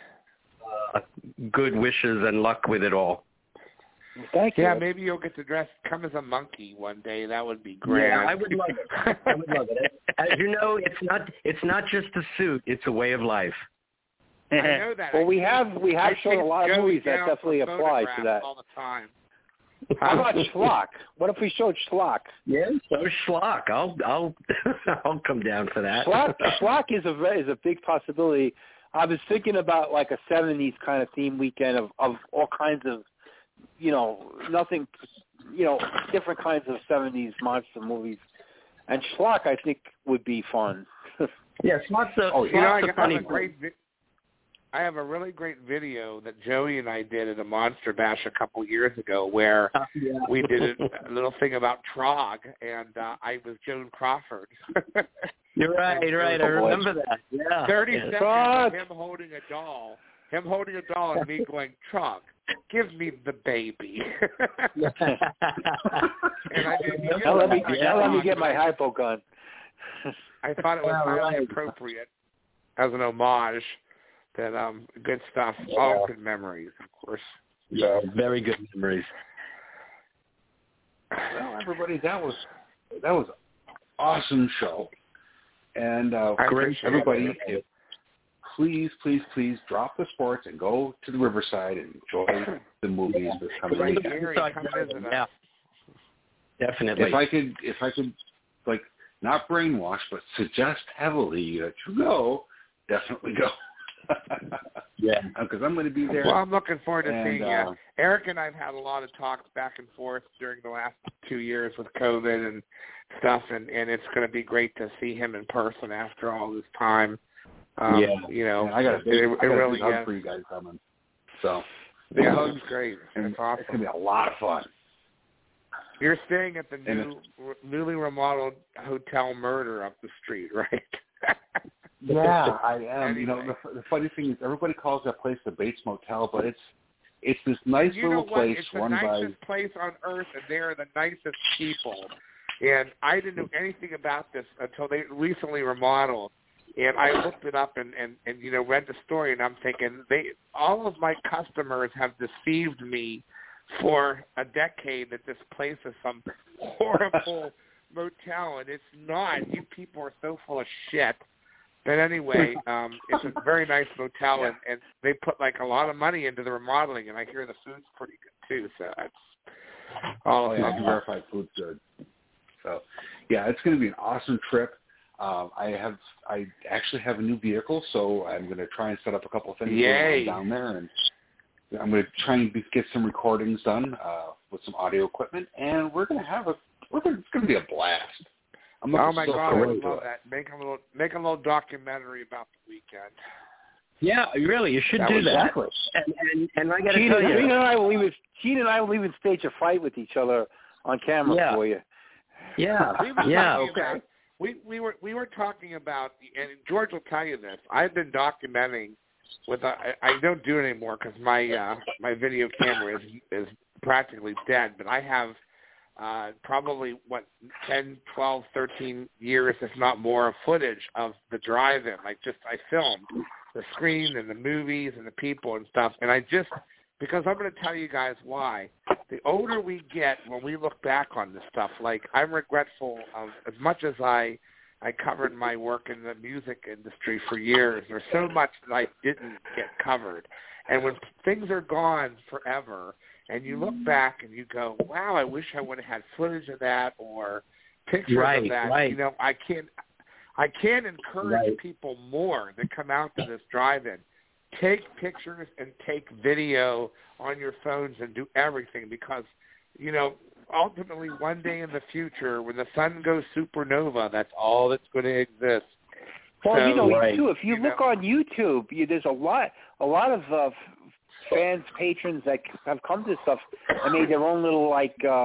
good wishes and luck with it all. Thank you. Yeah, maybe you'll get to come as a monkey one day. That would be great. Yeah, I would love it. I would love it. As you know, it's not just a suit; it's a way of life. I know that. Well, we have shown a lot of movies that definitely apply to that. All the time. How about Schlock? What if we showed Schlock? Yeah, so Schlock. I'll come down for that. Schlock is a big possibility. I was thinking about like a 70s kind of theme weekend of all kinds of, nothing, different kinds of 70s monster movies. And Schlock, I think, would be fun. Yeah, Schlock's a funny. I have a really great video that Joey and I did at a Monster Bash a couple years ago where we did a little thing about Trog, and I was Joan Crawford. You're right. I remember that. Yeah. 30 seconds of him holding a doll and me going, Trog, give me the baby. And I didn't let me get my hypo gun. I thought it was highly appropriate as an homage. That good stuff, all good memories, of course. Yeah, very good memories. Well, everybody, that was an awesome show, and everybody, please drop the sports and go to the Riverside and enjoy the movies this coming weekend. Yeah, definitely. If I could, like, not brainwash, but suggest heavily that you go, definitely go. Yeah, because I'm going to be there. Well, I'm looking forward to seeing you. Eric and I've had a lot of talks back and forth during the last 2 years with COVID and stuff, and it's going to be great to see him in person after all this time. I got a big hug for you guys coming. So the hug's great. It's awesome. It's going to be a lot of fun. You're staying at the newly remodeled Hotel Murder up the street, right? Yeah, I am. Anyway. The funny thing is, everybody calls that place the Bates Motel, but it's this nice little place run by. It's the nicest place on earth, and they are the nicest people. And I didn't know anything about this until they recently remodeled, and I looked it up and read the story, and I'm thinking all of my customers have deceived me for a decade that this place is some horrible motel, and it's not. You people are so full of shit. But anyway, it's a very nice motel, and they put like a lot of money into the remodeling, and I hear the food's pretty good too. So that's all. Verified food's good. So yeah, it's going to be an awesome trip. I actually have a new vehicle, so I'm going to try and set up a couple of things down there, and I'm going to try and get some recordings done with some audio equipment, and it's going to be a blast. Oh my God, I would love that. Make a little documentary about the weekend. Yeah, really, you should do that. Exactly. And I got to tell you, Gene and I will even stage a fight with each other on camera for you. Yeah, okay. We were talking about, and George will tell you this. I've been documenting with I don't do it anymore because my video camera is practically dead, but I have. Probably 10, 12, 13 years, if not more, of footage of the drive-in. I filmed the screen and the movies and the people and stuff. And because I'm going to tell you guys why. The older we get, when we look back on this stuff, like I'm regretful of as much as I covered my work in the music industry for years. There's so much that I didn't get covered. And when things are gone forever, and you look back and you go, wow, I wish I would have had footage of that or pictures of that. Right. I can't encourage people more that come out to this drive-in. Take pictures and take video on your phones and do everything because, ultimately one day in the future when the sun goes supernova, that's all that's going to exist. Well, too, if you look on YouTube, there's a lot of fans, patrons that have come to stuff and made their own little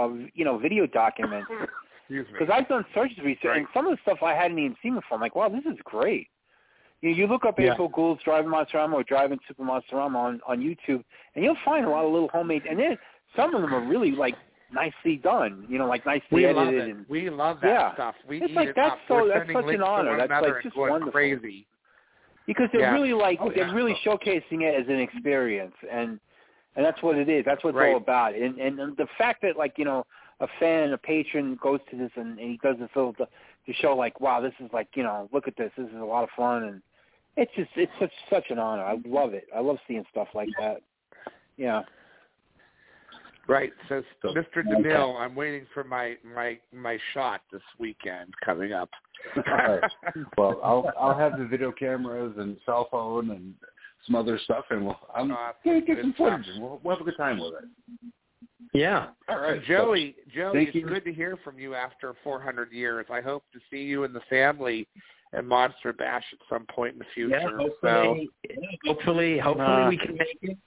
video documents. Because I've done searches recently, and some of the stuff I hadn't even seen before. I'm like, wow, this is great. You look up April Gould's Driving Monsterama or Driving Super Monsterama on YouTube, and you'll find a lot of little homemade. And then some of them are really nicely done. Like nicely edited. We love that stuff. We it's eat like it that's up. so We're that's such an honor. That's like just wonderful. Crazy. Because they're really they're really showcasing it as an experience, and that's what it is. That's what it's all about. And the fact that a fan, a patron goes to this and he does this little to show wow, this is look at this. This is a lot of fun, and it's such an honor. I love it. I love seeing stuff like that. Yeah. Right. So Mr. DeMille, I'm waiting for my shot this weekend coming up. All right. Well, I'll have the video cameras and cell phone and some other stuff, and I'm going to get some footage, and we'll have a good time with it. Yeah. All right. Joey, it's good to hear from you after 400 years. I hope to see you and the family at Monster Bash at some point in the future. Yeah, hopefully we can make it.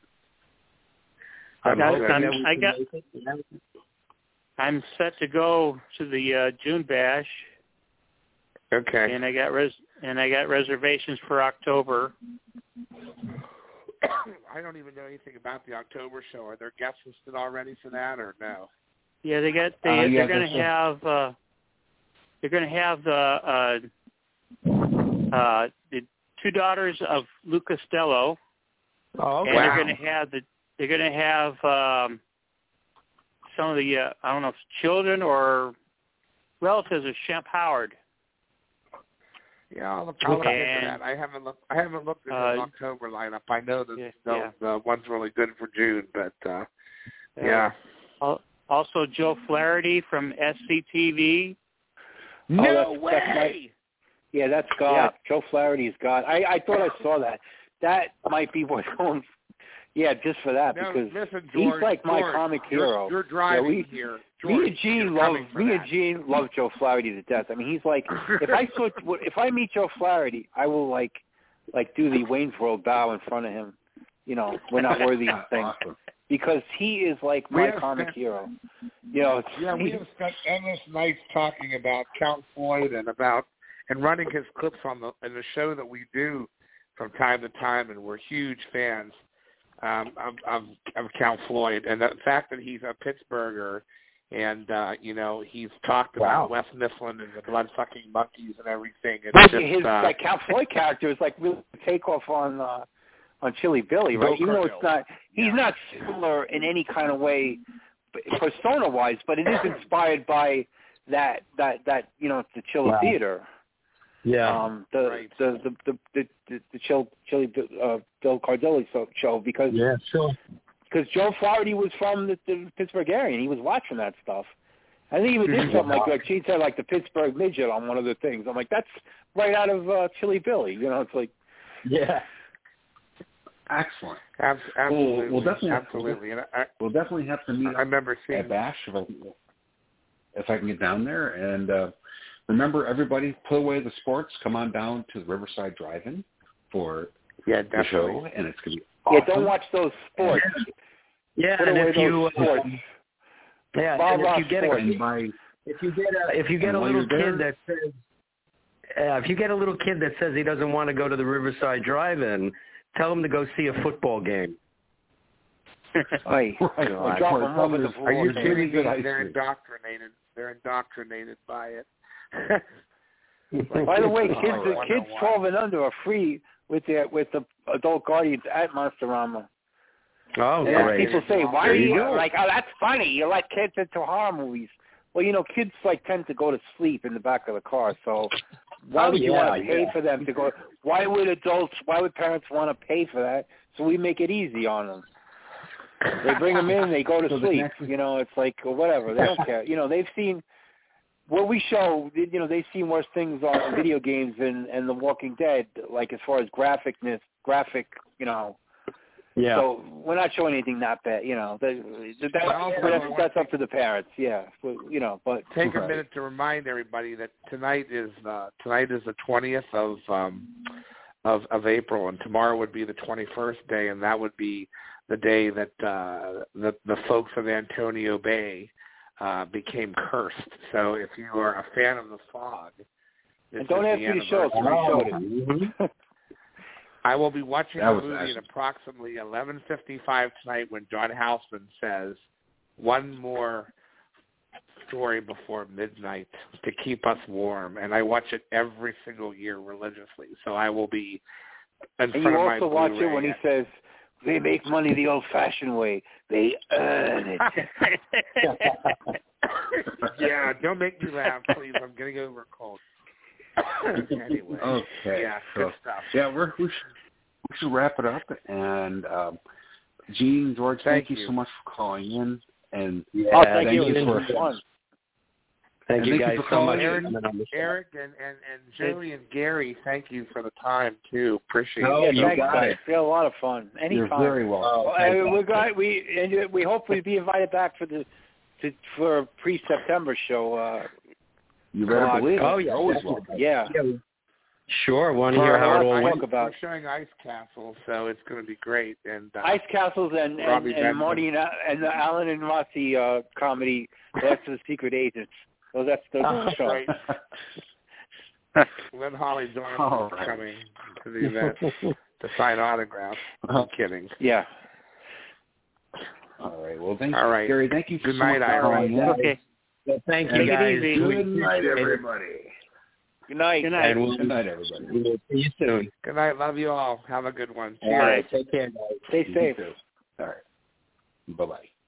I'm set to go to the June Bash. Okay. And I got reservations for October. I don't even know anything about the October show. Are there guests listed already for that, or no? Yeah, they're going to have the two daughters of Lou Costello. Oh, okay. And they're going to have some of the I don't know if it's children or relatives of Shemp Howard. Yeah, I'll look into that. I haven't looked at the October lineup. I know that the one's really good for June, but yeah. Also, Joe Flaherty from SCTV. No way! That's God. Yeah. Joe Flaherty is God. I thought I saw that. That might be what's going. Yeah, just for that, because George, he's like my comic hero. You're driving here. George, me and Gene love Joe Flaherty to death. I mean, he's like, if I meet Joe Flaherty, I will like do the Wayne's World bow in front of him. We're not worthy of things. Awesome. Because he is like my comic hero. We have spent endless nights talking about Count Floyd and running his clips in the show that we do from time to time, and we're huge fans of Count Floyd, and the fact that he's a Pittsburgher, and he's talked about Wes Mifflin and the blood-sucking monkeys and everything. His Count Floyd character is like really a takeoff on Chili Billy, right? Even though he's not similar in any kind of way, persona-wise, but it is inspired by that the Chili Theater. Yeah. The Chili Bill Cardilli show because Joe Flaherty was from the Pittsburgh area and he was watching that stuff. I think he even did something like she said the Pittsburgh midget on one of the things. I'm like, that's right out of Chili Billy. It's like excellent. Absolutely. We'll definitely we'll definitely have to meet. I remember seeing at Bash if I can get down there and. Remember, everybody, put away the sports. Come on down to the Riverside Drive-In for the show, and it's going to be awesome. Yeah, don't watch those sports. Yeah, put and away if you sports. If you get a little kid that says he doesn't want to go to the Riverside Drive-In, tell him to go see a football game. Are you kidding me? They're indoctrinated. They're indoctrinated by it. By the way, kids 12 and under are free with the adult guardians at Monsterama. Oh, great. People say, why are you like, oh, that's funny. You let kids into horror movies. Well, kids tend to go to sleep in the back of the car, so why would you want to pay for them to go? Why would parents want to pay for that? So we make it easy on them. They bring them in, they go to sleep. It's like, whatever. They don't care. They've seen what we show, they've seen worse things on video games and The Walking Dead, like as far as graphic. Yeah. So we're not showing anything that bad, that's up to the parents, But take a minute to remind everybody that tonight is the 20th of April, and tomorrow would be the 21st day, and that would be the day that the folks of Antonio Bay became cursed. So if you are a fan of The Fog, and don't ask me to show it, because we showed it. I will be watching the movie at approximately 11:55 tonight when John Houseman says one more story before midnight to keep us warm, and I watch it every single year religiously. So I will be in front of my Blu-ray. And you also watch it when he says, they make money the old-fashioned way. They earn it. Yeah, don't make me laugh, please. I'm getting over a cold. Anyway. Okay. Yeah, good stuff. Yeah, we should wrap it up. And Gene, George, thank you so much for calling in. And thank you. It was fun. Thank you guys so much. Eric and Joey and Gary, thank you for the time too. Appreciate it. You got it. We had a lot of fun. Anytime. You're very welcome. We hope we'll be invited back for a pre-September show. You better believe it. Oh, yeah. Always welcome. Yeah. Sure. Want to hear how it all went? We're showing Ice Castle, so it's going to be great. And Ice Castles and Marty and the Alan and Rossi comedy. That's the Secret Agents. So that's the show. Right. When Holly Dorn is coming to the event to sign autographs. I'm kidding. Yeah. All right. Well, thank you, Gary. Thank you Good night, Ira. Okay. Well, thank you, guys. Good night, everybody. Good night. Good night. Good night, everybody. We will see you soon. Good night. Love you all. Have a good one. All right. Take care, guys. Stay safe. All right. Bye-bye.